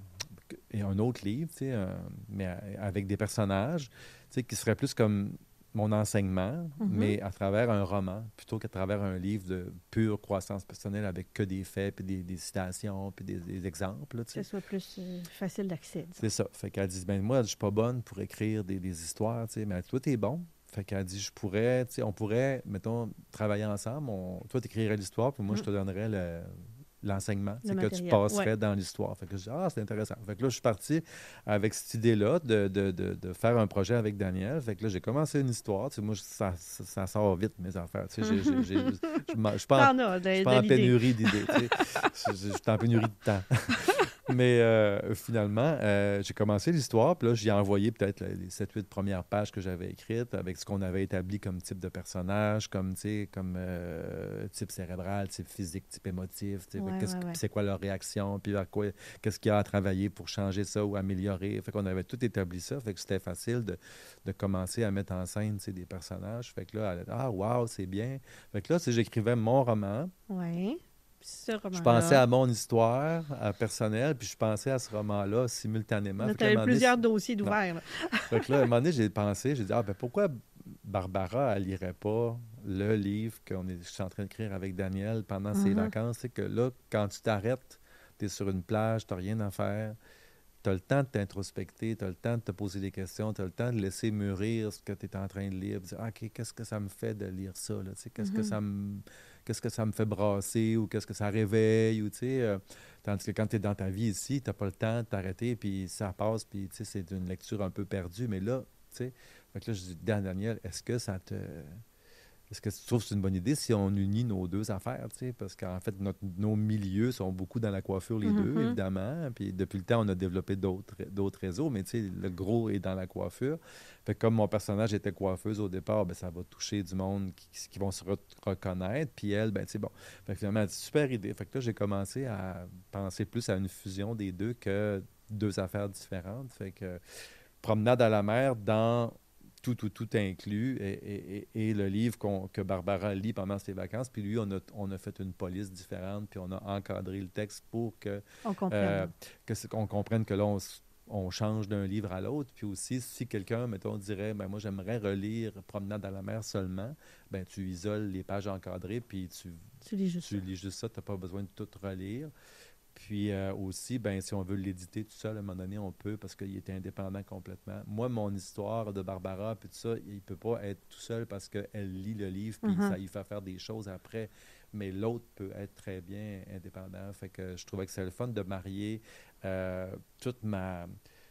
et un autre livre, tu sais, un- mais a- avec des personnages, tu sais, qui seraient plus comme mon enseignement, Mhm. mais à travers un roman, plutôt qu'à travers un livre de pure croissance personnelle avec que des faits, puis des, des citations, puis des, des exemples, là, tu Que ce sais. soit plus euh, facile d'accès, disons. C'est ça. Fait qu'elle dit, ben moi, je suis pas bonne pour écrire des, des histoires, tu sais, mais toi, t'es bon. Fait qu'elle dit, je pourrais, tu sais, on pourrait, mettons, travailler ensemble. On- toi, t'écrirais l'histoire, puis moi, je Mm. te donnerais le, l'enseignement, Le c'est que tu matériel. Ouais. passerais dans l'histoire. Fait que je dis, ah, c'est intéressant. Fait que là, je suis parti avec cette idée-là de, de, de, de faire un projet avec Daniel. Fait que là, j'ai commencé une histoire. Tu sais, moi, je- ça, ça, ça sort vite, mes affaires. Tu sais, j'ai, j'ai, j'ai- je m'en- je suis pas en, T'en as je suis de, de pas en l'idée. pénurie d'idées. Tu sais. Je, je- je suis en pénurie de temps. Mais euh, finalement, euh, j'ai commencé l'histoire, puis là, j'y ai envoyé peut-être là, les sept huit premières pages que j'avais écrites avec ce qu'on avait établi comme type de personnage, comme, tu sais, comme euh, type cérébral, type physique, type émotif, tu sais, fait Ouais, qu'est-ce ouais, que- ouais. c'est quoi leur réaction, puis vers quoi, qu'est-ce qu'il y a à travailler pour changer ça ou améliorer. Fait qu'on avait tout établi ça, fait que c'était facile de, de commencer à mettre en scène, tu sais, des personnages. Fait que là, elle a dit, ah, wow, c'est bien. Fait que là, si j'écrivais mon roman, Ouais. Ce je pensais roman-là. à mon histoire à personnelle, puis je pensais à ce roman-là simultanément. Là, Fait que tu là, à un avais moment donné, plusieurs c'est- dossiers non. d'ouverts. Là. Fait que là, à un moment donné, j'ai pensé, j'ai dit, ah ben pourquoi Barbara, elle lirait pas le livre qu'on est, je suis en train d'écrire avec Daniel pendant ses Mhm. vacances? C'est que là, quand tu t'arrêtes, tu es sur une plage, tu n'as rien à faire, tu as le temps de t'introspecter, tu as le temps de te poser des questions, tu as le temps de laisser mûrir ce que tu es en train de lire. Puis dire, ah, OK, qu'est-ce que ça me fait de lire ça? Là? Tu sais, Qu'est-ce que Mhm. ça me... Qu'est-ce que ça me fait brasser ou qu'est-ce que ça réveille? Ou, tu sais, euh, tandis que quand tu es dans ta vie ici, tu n'as pas le temps de t'arrêter, puis ça passe, puis tu sais, c'est une lecture un peu perdue. Mais là, tu sais, fait que là, je dis, Dan, Daniel, est-ce que ça te... Est-ce que tu trouves que c'est une bonne idée si on unit nos deux affaires, tu sais? Parce qu'en fait, notre- nos milieux sont beaucoup dans la coiffure, les deux, Mhm. évidemment. Puis depuis le temps, on a développé d'autres d'autres réseaux, mais tu sais, le gros est dans la coiffure. Fait que comme mon personnage était coiffeuse au départ, ben, ça va toucher du monde qui, qui vont se re- reconnaître. Puis elle, ben, tu sais, bon. Fait que finalement, elle dit, super idée. Fait que là, j'ai commencé à penser plus à une fusion des deux que deux affaires différentes. Fait que Promenade à la mer dans tout, tout, tout inclus et, et- et- et le livre qu'on- que Barbara lit pendant ses vacances. Puis lui, on a, on a fait une police différente, puis on a encadré le texte pour que, On euh, comprenne. que c'est- qu'on comprenne que là, on, s- on change d'un livre à l'autre. Puis aussi, si quelqu'un, mettons, dirait, ben moi, j'aimerais relire Promenade à la mer seulement, ben tu isoles les pages encadrées, puis tu, Tu lis juste ça. tu lis juste ça, tu n'as pas besoin de tout relire. Puis euh, aussi, ben, si on veut l'éditer tout seul, à un moment donné, on peut parce qu'il était indépendant complètement. Moi, mon histoire de Barbara, puis tout ça, il ne peut pas être tout seul parce qu'elle lit le livre, puis Mhm. ça lui fait faire des choses après. Mais l'autre peut être très bien indépendant. Fait que je trouvais que c'est le fun de marier euh, toute ma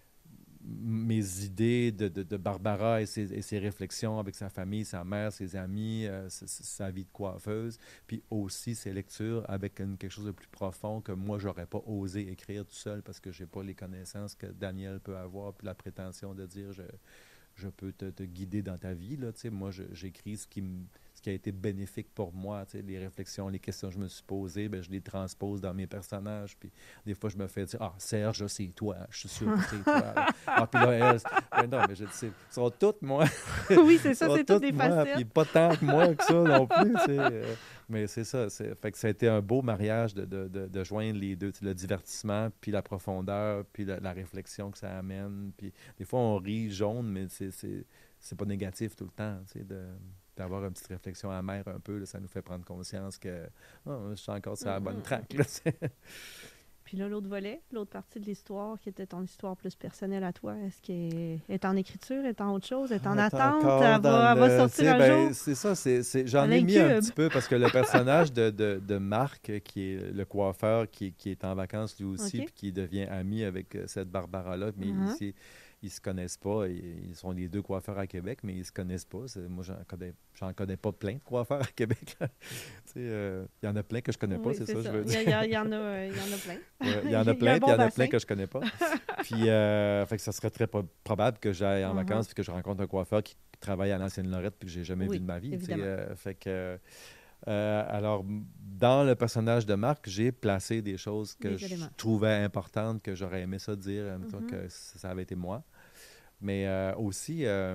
mes idées de, de, de Barbara et ses, et ses réflexions avec sa famille, sa mère, ses amis, euh, sa, sa vie de coiffeuse, puis aussi ses lectures avec une, quelque chose de plus profond que moi, j'aurais pas osé écrire tout seul parce que j'ai pas les connaissances que Daniel peut avoir, puis la prétention de dire je, je peux te, te guider dans ta vie. Là, tu sais. Moi, je- j'écris ce qui me ce qui a été bénéfique pour moi. Tu sais, les réflexions, les questions que je me suis posées, ben, je les transpose dans mes personnages. Puis des fois, je me fais dire, ah, Serge, c'est toi. Je suis sûr que c'est toi. Là. Ah, puis là, elle, ben non, mais je sais, ils sont toutes moi. Oui, c'est ça, sont c'est toutes toutes des moi, facettes. puis pas tant que moi que ça non plus. Tu sais, euh, mais c'est ça. C'est, fait que ça a été un beau mariage de, de, de, de joindre les deux, tu sais, le divertissement, puis la profondeur, puis la, la réflexion que ça amène. Puis des fois, on rit jaune, mais c'est, c'est, c'est pas négatif tout le temps, tu sais, de, d'avoir une petite réflexion amère un peu. Là, ça nous fait prendre conscience que oh, je suis encore sur la bonne Mhm. track. Là, Puis là, l'autre volet, l'autre partie de l'histoire, qui était ton histoire plus personnelle à toi, est-ce qu'elle est en écriture, est en autre chose, est en Est attente, encore elle dans va, elle va le. Tu sortir sais, un ben, jour? c'est ça. C'est, c'est- j'en À ai mis un l'incube. petit peu parce que le personnage de, de, de Marc, qui est le coiffeur, qui, qui est en vacances lui aussi, OK. puis qui devient ami avec euh, cette Barbara-là, mais Mhm. ici, ils se connaissent pas. Ils, ils sont les deux coiffeurs à Québec, mais ils se connaissent pas. C'est- moi, j'en connais, j'en connais pas plein de coiffeurs à Québec. là. Tu sais, euh, il y en a plein que je connais pas, Oui, c'est c'est ça, je ça. veux Il y, dire. a- il y a- il y en a, euh, il y en a plein. Ouais, il y en Il a y a un plein, puis il y bon en a bassin. plein que je connais pas. Puis, euh, fait que ça serait très po- probable que j'aille en Mhm. vacances puis que je rencontre un coiffeur qui travaille à l'ancienne Lorette puis que j'ai jamais vu Oui, de ma vie. Tu sais, évidemment. euh, fait que, euh, alors, m- dans le personnage de Marc, j'ai placé des choses que Des je éléments. trouvais importantes, que j'aurais aimé ça dire, euh, mettons Mhm. que ça ça avait été moi. Mais euh, aussi, euh,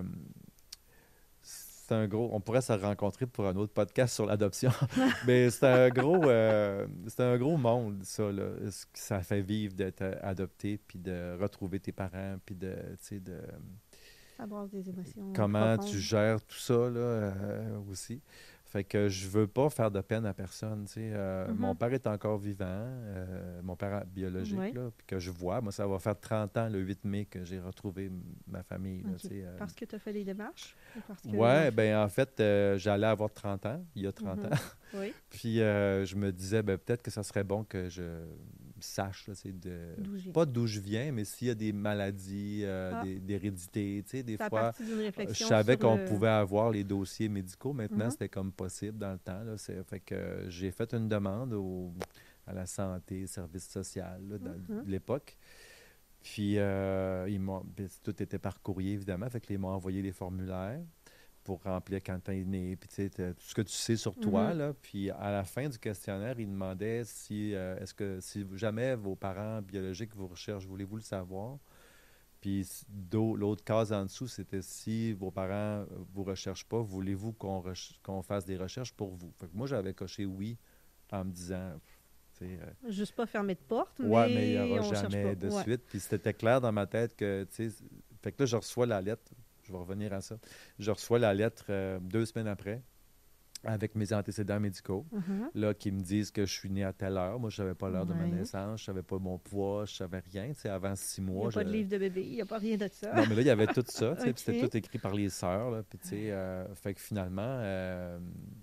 c'est un gros. On pourrait se rencontrer pour un autre podcast sur l'adoption. Mais c'est un gros, euh, c'est un gros monde, ça, là. Ce que ça fait vivre d'être euh, adopté, puis de retrouver tes parents, puis de, tu sais, de Ça brasse des émotions comment tu profondes. gères tout ça, là, euh, aussi. Fait que je veux pas faire de peine à personne, tu sais. Euh, Mhm. Mon père est encore vivant, euh, mon père biologique, Oui. là, puis que je vois. Moi, ça va faire trente ans le huit mai que j'ai retrouvé m- ma famille, là, OK. tu sais. euh. Parce que tu as fait les démarches? Ou parce que, dans Ouais, le fond- ben en fait, euh, j'allais avoir trente ans, il y a trente Mhm. ans. Oui. Puis euh, je me disais, ben, peut-être que ça serait bon que je sache, là, c'est de... D'où je viens. pas d'où je viens, mais s'il y a des maladies, euh, Ah. des, d'hérédité, tu sais, des Ça a fois, parti d'une euh, je réflexion savais sur qu'on le... pouvait avoir les dossiers médicaux. Maintenant, Mhm. c'était comme possible dans le temps, là. C'est, fait que euh, j'ai fait une demande au, à la santé, service social, là, dans Mhm. l'époque. Puis, euh, ils m'ont, puis tout était par courrier, évidemment. Fait que ils m'ont envoyé les formulaires pour remplir quand t'es né, puis tu sais, t'as- tout ce que tu sais sur toi, Mhm. là. Puis à la fin du questionnaire, ils demandaient si, euh, est-ce que, si jamais vos parents biologiques vous recherchent, voulez-vous le savoir? Puis s- d'au- l'autre case en dessous, c'était si vos parents euh, vous recherchent pas, voulez-vous qu'on reche- qu'on fasse des recherches pour vous? Fait que moi, j'avais coché oui en me disant, tu sais, euh, Juste pas fermer de porte, ouais, mais il n'y mais aura on cherche pas. jamais de Ouais. suite. Puis c'était clair dans ma tête que, tu sais, fait que là, je reçois la lettre. Je vais revenir à ça. Je reçois la lettre euh, deux semaines après avec mes antécédents médicaux, Mhm. là, qui me disent que je suis né à telle heure. Moi, je savais pas l'heure de ma Ouais. naissance, je savais pas mon poids, je savais rien. Tu sais, avant six Il n'y mois, a je... pas de livre de bébé, il n'y a pas rien de ça. Non, mais là, il y avait tout ça, tu sais, puis c'était OK. tout écrit par les sœurs, là, puis tu sais, euh, fait que finalement, euh,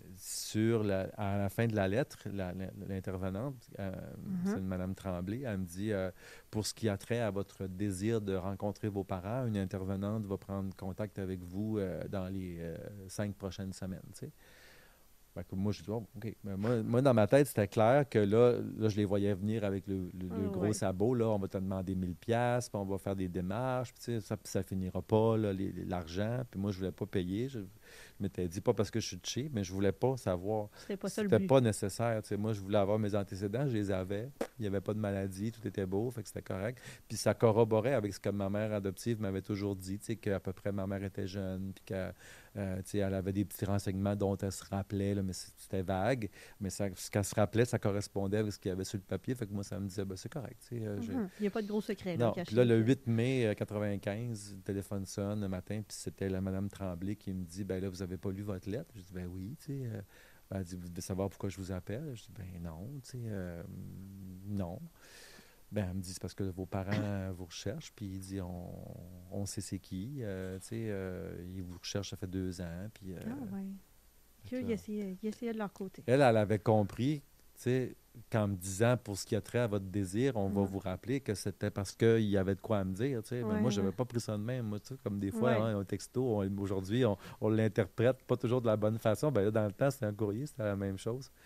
sur la, à la fin de la lettre, la- la- l'intervenante, euh, c'est Mhm. une Madame Tremblay, elle me dit, euh, pour ce qui a trait à votre désir de rencontrer vos parents, une intervenante va prendre contact avec vous euh, dans les euh, cinq prochaines semaines, tu sais. Fait que moi, je dis, oh, OK. Mais moi, moi, dans ma tête, c'était clair que là, là, je les voyais venir avec le, le- le Ah, gros ouais. sabot. Là, on va te demander mille pièces, puis on va faire des démarches, puis tu sais, ça, puis ça finira pas, là, les- les- l'argent. Puis moi, je voulais pas payer. Je, je m'étais dit, pas parce que je suis cheap, mais je voulais pas savoir. C'était pas ça le C'était but. pas nécessaire. Tu sais, moi, je voulais avoir mes antécédents, je les avais. Il n'y avait pas de maladie, tout était beau, fait que c'était correct. Puis ça corroborait avec ce que ma mère adoptive m'avait toujours dit, tu sais, qu'à peu près ma mère était jeune, puis qu'elle euh, tu sais, elle avait des petits renseignements dont elle se rappelait, là, mais c- c'était vague. Mais ça- ce qu'elle se rappelait, ça correspondait avec ce qu'il y avait sur le papier. Fait que moi, ça me disait, ben, c'est correct. Tu sais, euh, j'ai- Mhm. Il n'y a pas de gros secret là, Non. caché. Puis là, le que- huit mai euh, quatre-vingt-quinze, le téléphone sonne le matin, puis c'était la Madame Tremblay qui me dit, ben là, vous n'avez pas lu votre lettre? Je dis, ben oui, tu sais. euh, ben, elle dit, vous devez savoir pourquoi je vous appelle? Je dis, ben non, tu sais, euh, non. Ben, elle me dit, c'est parce que vos parents euh, vous recherchent, puis il dit, on, on sait c'est qui, euh, tu sais, euh, ils vous recherchent, ça fait deux ans, puis... euh, Ah ouais. fait Qu'eux, que ils là, essayaient, ils essayaient de leur côté. elle, elle avait compris, tu sais, qu'en me disant, pour ce qui a trait à votre désir, on va Ouais. vous rappeler que c'était parce qu'il y avait de quoi à me dire, tu sais. Mais Ouais, moi, je n'avais ouais. pas pris ça de même, moi, tu sais, comme des fois, Ouais. hein, un texto, on- aujourd'hui, on, on l'interprète pas toujours de la bonne façon. Ben là, dans le temps, c'était un courrier, c'était la même chose.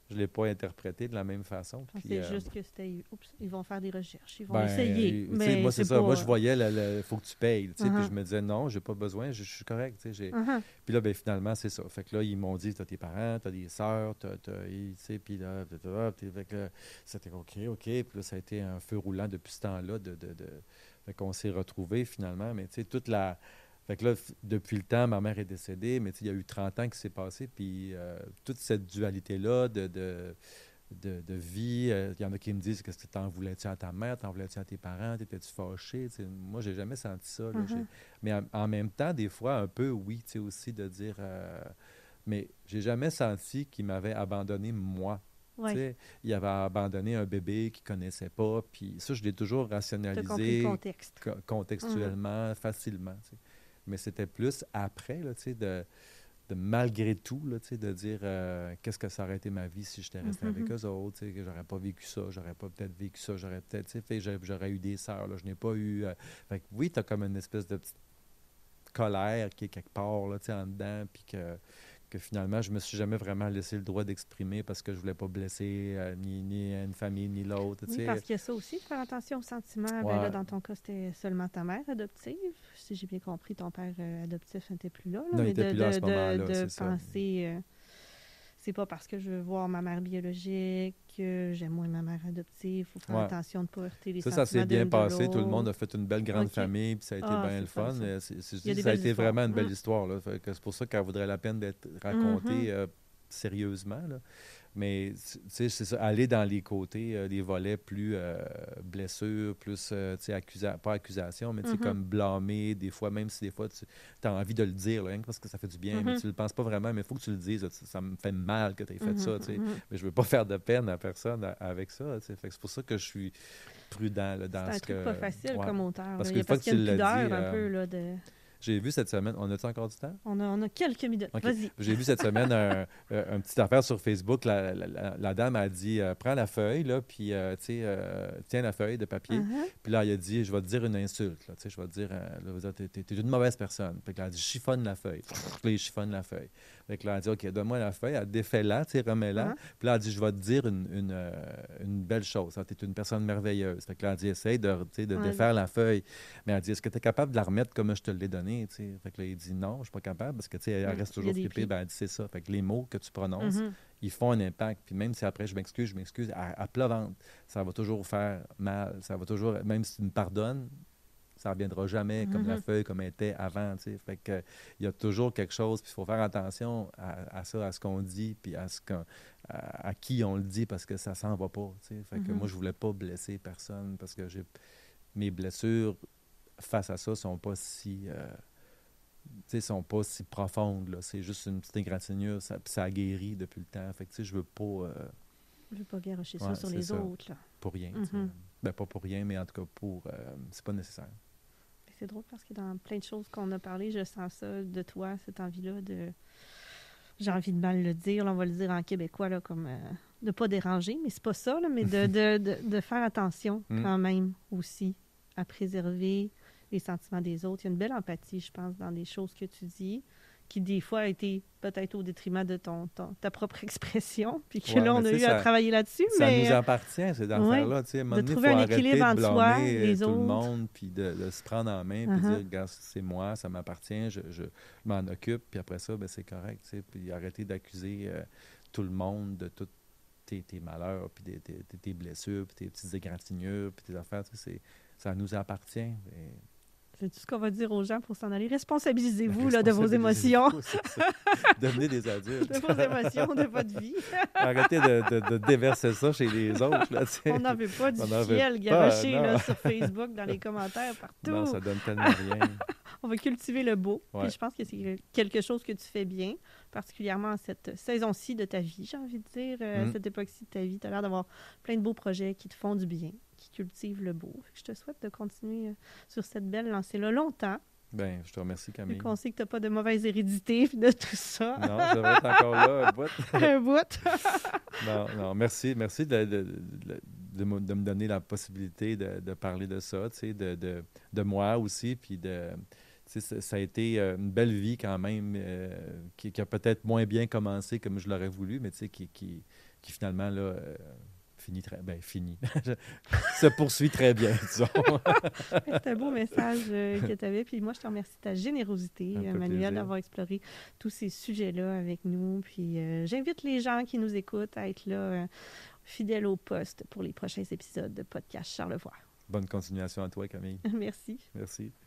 je l'ai pas interprété de la même façon. Je Puis, pensais euh, juste que c'était... Oups, ils vont faire des recherches, ils vont ben, essayer, tu sais, mais moi, c'est c'est ça. pas... Moi, je voyais, il faut que tu payes, tu sais, puis Uh-huh. je me disais, non, j'ai pas besoin, je, je suis correct, tu sais, j'ai... Uh-huh. Puis là, ben, finalement, c'est ça. Fait que là, ils m'ont dit, t'as tes parents, t'as des sœurs, t'as, t'as- tu sais, puis là, t'as- t'as- t'as- fait que là, c'était OK, OK. Puis là, ça a été un feu roulant depuis ce temps-là. De, de, de... Fait qu'on s'est retrouvés finalement. Mais tu sais, toute la. Fait que là, f- depuis le temps, ma mère est décédée, mais tu sais, il y a eu trente ans qui s'est passé. Puis euh, toute cette dualité-là de, de, de, de vie, euh, il y en a qui me disent, qu'est-ce que t'en voulais-tu à ta mère, t'en voulais-tu à tes parents, t'étais-tu fâché? Tu sais, moi, j'ai jamais senti ça. Là. J'ai- Uh-huh. Mais en, en même temps, des fois, un peu, oui, tu sais, aussi de dire. euh, Mais j'ai jamais senti qu'il m'avait abandonné moi. Tu Oui, sais, il avait abandonné un bébé qu'il connaissait pas, puis ça, je l'ai toujours tu as compris le rationalisé contexte. co- Uh-huh. contextuellement, facilement. Tu sais. Mais c'était plus après, là, tu sais, de, de malgré tout, là, tu sais, de dire euh, qu'est-ce que ça aurait été ma vie si j'étais resté avec Mhm. eux autres, tu sais, que j'aurais pas vécu ça, j'aurais pas peut-être vécu ça, j'aurais peut-être, tu sais, fait, j'aurais j'aurais eu des sœurs, là, je n'ai pas eu... euh, Fait que oui, tu as comme une espèce de petite colère qui est quelque part, là, tu sais, en dedans, puis que que finalement, je me suis jamais vraiment laissé le droit d'exprimer parce que je voulais pas blesser euh, ni, ni une famille ni l'autre, tu Oui, sais. parce qu'il y a ça aussi, de faire attention aux sentiments. Ben là, Ouais. dans ton cas, c'était seulement ta mère adoptive. Si j'ai bien compris, ton père euh, adoptif n'était plus là, là, Non, il mais était de, plus là à de, ce de, moment-là, de c'est ça. penser, euh, c'est pas parce que je veux voir ma mère biologique que j'aime moins ma mère adoptive. Il faut faire Ouais. attention de ne pas heurter les Ça, ça s'est sentiments bien d'une de passé. Tout le monde a l'autre. fait une belle grande OK. famille, puis ça a été Ah, bien c'est le le fun, fun. ça. Euh, c'est- c'est- je Il y a dis, des ça a belles été histoires. vraiment une belle Mm. histoire, là. Fait que c'est pour ça qu'elle vaudrait la peine d'être Mhm. racontée euh, sérieusement, là. Mais tu sais, c'est ça, aller dans les côtés, euh, les volets plus euh, blessures, plus, euh, tu sais, accusa pas accusation, mais tu sais, Mhm. comme blâmer, des fois, même si des fois, tu as envie de le dire, là, rien que parce que ça fait du bien, mais Mhm. tu le penses pas vraiment, mais il faut que tu le dises, là, ça, ça me fait mal que tu aies fait Mhm. ça, tu sais. Mhm. Mais je veux pas faire de peine à personne a- avec ça, tu sais. Fait que c'est pour ça que je suis prudent, là, C'est dans un ce truc que... pas facile Ouais. comme auteur. Parce Là. Il y qu'une a, fois parce que qu'il y tu a une l'as dit, pudeur un euh, peu là, de... j'ai vu cette semaine, on a-tu encore du temps? On a, on a quelques minutes. OK. Vas-y. J'ai vu cette semaine un, un, un petit affaire sur Facebook. La, la- la- la dame a dit euh, prends la feuille, là, puis euh, tu sais, euh, tiens la feuille de papier. Uh-huh. Puis là, il a dit je vais te dire une insulte. Là, tu sais, je vais te dire, euh, là, vous êtes- t'es, t'es- t'es une mauvaise personne. Puis là, elle a dit chiffonne la feuille. Puis là, il chiffonne la feuille. Fait que là, elle a dit OK, donne-moi la feuille. Elle défait-la, tu sais, remets-la. Uh-huh. Puis là, elle a dit je vais te dire une, une, euh, une belle chose. Tu es une personne merveilleuse. Fait que là, elle a dit essaye de, tu sais, de Ouais. défaire la feuille. Mais elle a dit est-ce que tu es capable de la remettre comme je te l'ai donnée? Tu sais? Fait que là, il dit non, je suis pas capable parce que tu sais, elle Ouais, reste il y a toujours des flippée. plis. Ben, elle dit c'est ça. Fait que les mots que tu prononces, Mhm. ils font un impact. Puis même si après je m'excuse, je m'excuse, à, à plat ventre, ça va toujours faire mal. Ça va toujours, même si tu me pardonnes, ça ne reviendra jamais comme la Mhm. feuille comme elle était avant. Tu sais. Fait que il y a toujours quelque chose. Puis il faut faire attention à, à ça, à ce qu'on dit, puis à ce qu'on, à, à qui on le dit parce que ça s'en va pas. Tu sais. Fait que Mhm. moi, je voulais pas blesser personne parce que j'ai mes blessures face à ça sont pas si euh, tu sais, sont pas si profondes là. C'est juste une petite égratignure, ça, puis ça a guéri depuis le temps. Fait que tu sais, je veux pas euh, Je veux pas garocher ça ouais, sur c'est les ça. autres. Là. Pour rien. tu sais. Mhm. Ben pas pour rien, mais en tout cas pour euh, c'est pas nécessaire. Puis c'est drôle parce que dans plein de choses qu'on a parlé, je sens ça de toi, cette envie-là de... J'ai envie de mal le dire, là, on va le dire en québécois, là, comme euh, de pas déranger, mais c'est pas ça, là, mais de, de, de, de faire attention Mm. quand même aussi à préserver les sentiments des autres. Il y a une belle empathie, je pense, dans les choses que tu dis, qui des fois a été peut-être au détriment de ton, ton- ta propre expression, puis que Ouais, là, on mais a tu eu sais, à ça, travailler là-dessus, ça mais nous euh, appartient, ces ouais, affaires-là. Tu sais, à un moment de donné, il trouver faut un arrêter équilibre de entre soi, blâmer euh, les tout le autres. monde, puis de, de se prendre en main, puis Uh-huh. dire, regarde, c'est moi, ça m'appartient, je, je m'en occupe, puis après ça, ben, c'est correct. Tu sais, puis arrêter d'accuser euh, tout le monde de tous tes, tes malheurs, puis des- tes, tes- tes blessures, puis tes petites égratignures, puis tes affaires. Tu sais, c'est- ça nous appartient. Et C'est tout ce qu'on va dire aux gens pour s'en aller. Responsabilisez-vous là, de vos responsabilisez-vous, émotions, c'est ça. Devenez des adultes. de vos émotions, de votre vie. Arrêtez de, de- de déverser ça chez les autres. Là, tu sais. On n'en veut pas du On n'en veut fiel pas, garoché non. là, sur Facebook, dans les commentaires, partout. Non, ça donne tellement rien. On va cultiver le beau. Ouais. Puis je pense que c'est quelque chose que tu fais bien, particulièrement à cette saison-ci de ta vie, j'ai envie de dire, euh, à Mm. cette époque-ci de ta vie. Tu as l'air d'avoir plein de beaux projets qui te font du bien, qui cultivent le beau. Fait que je te souhaite de continuer euh, sur cette belle lancée-là longtemps, Ben, je te remercie, vu Camille. qu'on sait que tu n'as pas de mauvaise hérédité puis de tout ça. Non, je devrais être encore là, un bout. Un bout. Non, non, merci. Merci de, de, de, de me de me donner la possibilité de, de parler de ça, tu sais, de, de, de moi aussi, puis de, tu sais, ça, ça a été euh, une belle vie quand même, euh, qui, qui a peut-être moins bien commencé comme je l'aurais voulu, mais tu sais, qui, qui, qui finalement, là, euh, finit très... Ben, fini. se poursuit très bien, disons. C'est un beau message euh, que tu avais. Puis moi, je te remercie de ta générosité, Un euh, peu Manuel, plaisir. d'avoir exploré tous ces sujets-là avec nous. Puis euh, j'invite les gens qui nous écoutent à être là, euh, fidèles au poste pour les prochains épisodes de Podcast Charlevoix. Bonne continuation à toi, Camille. Merci. Merci.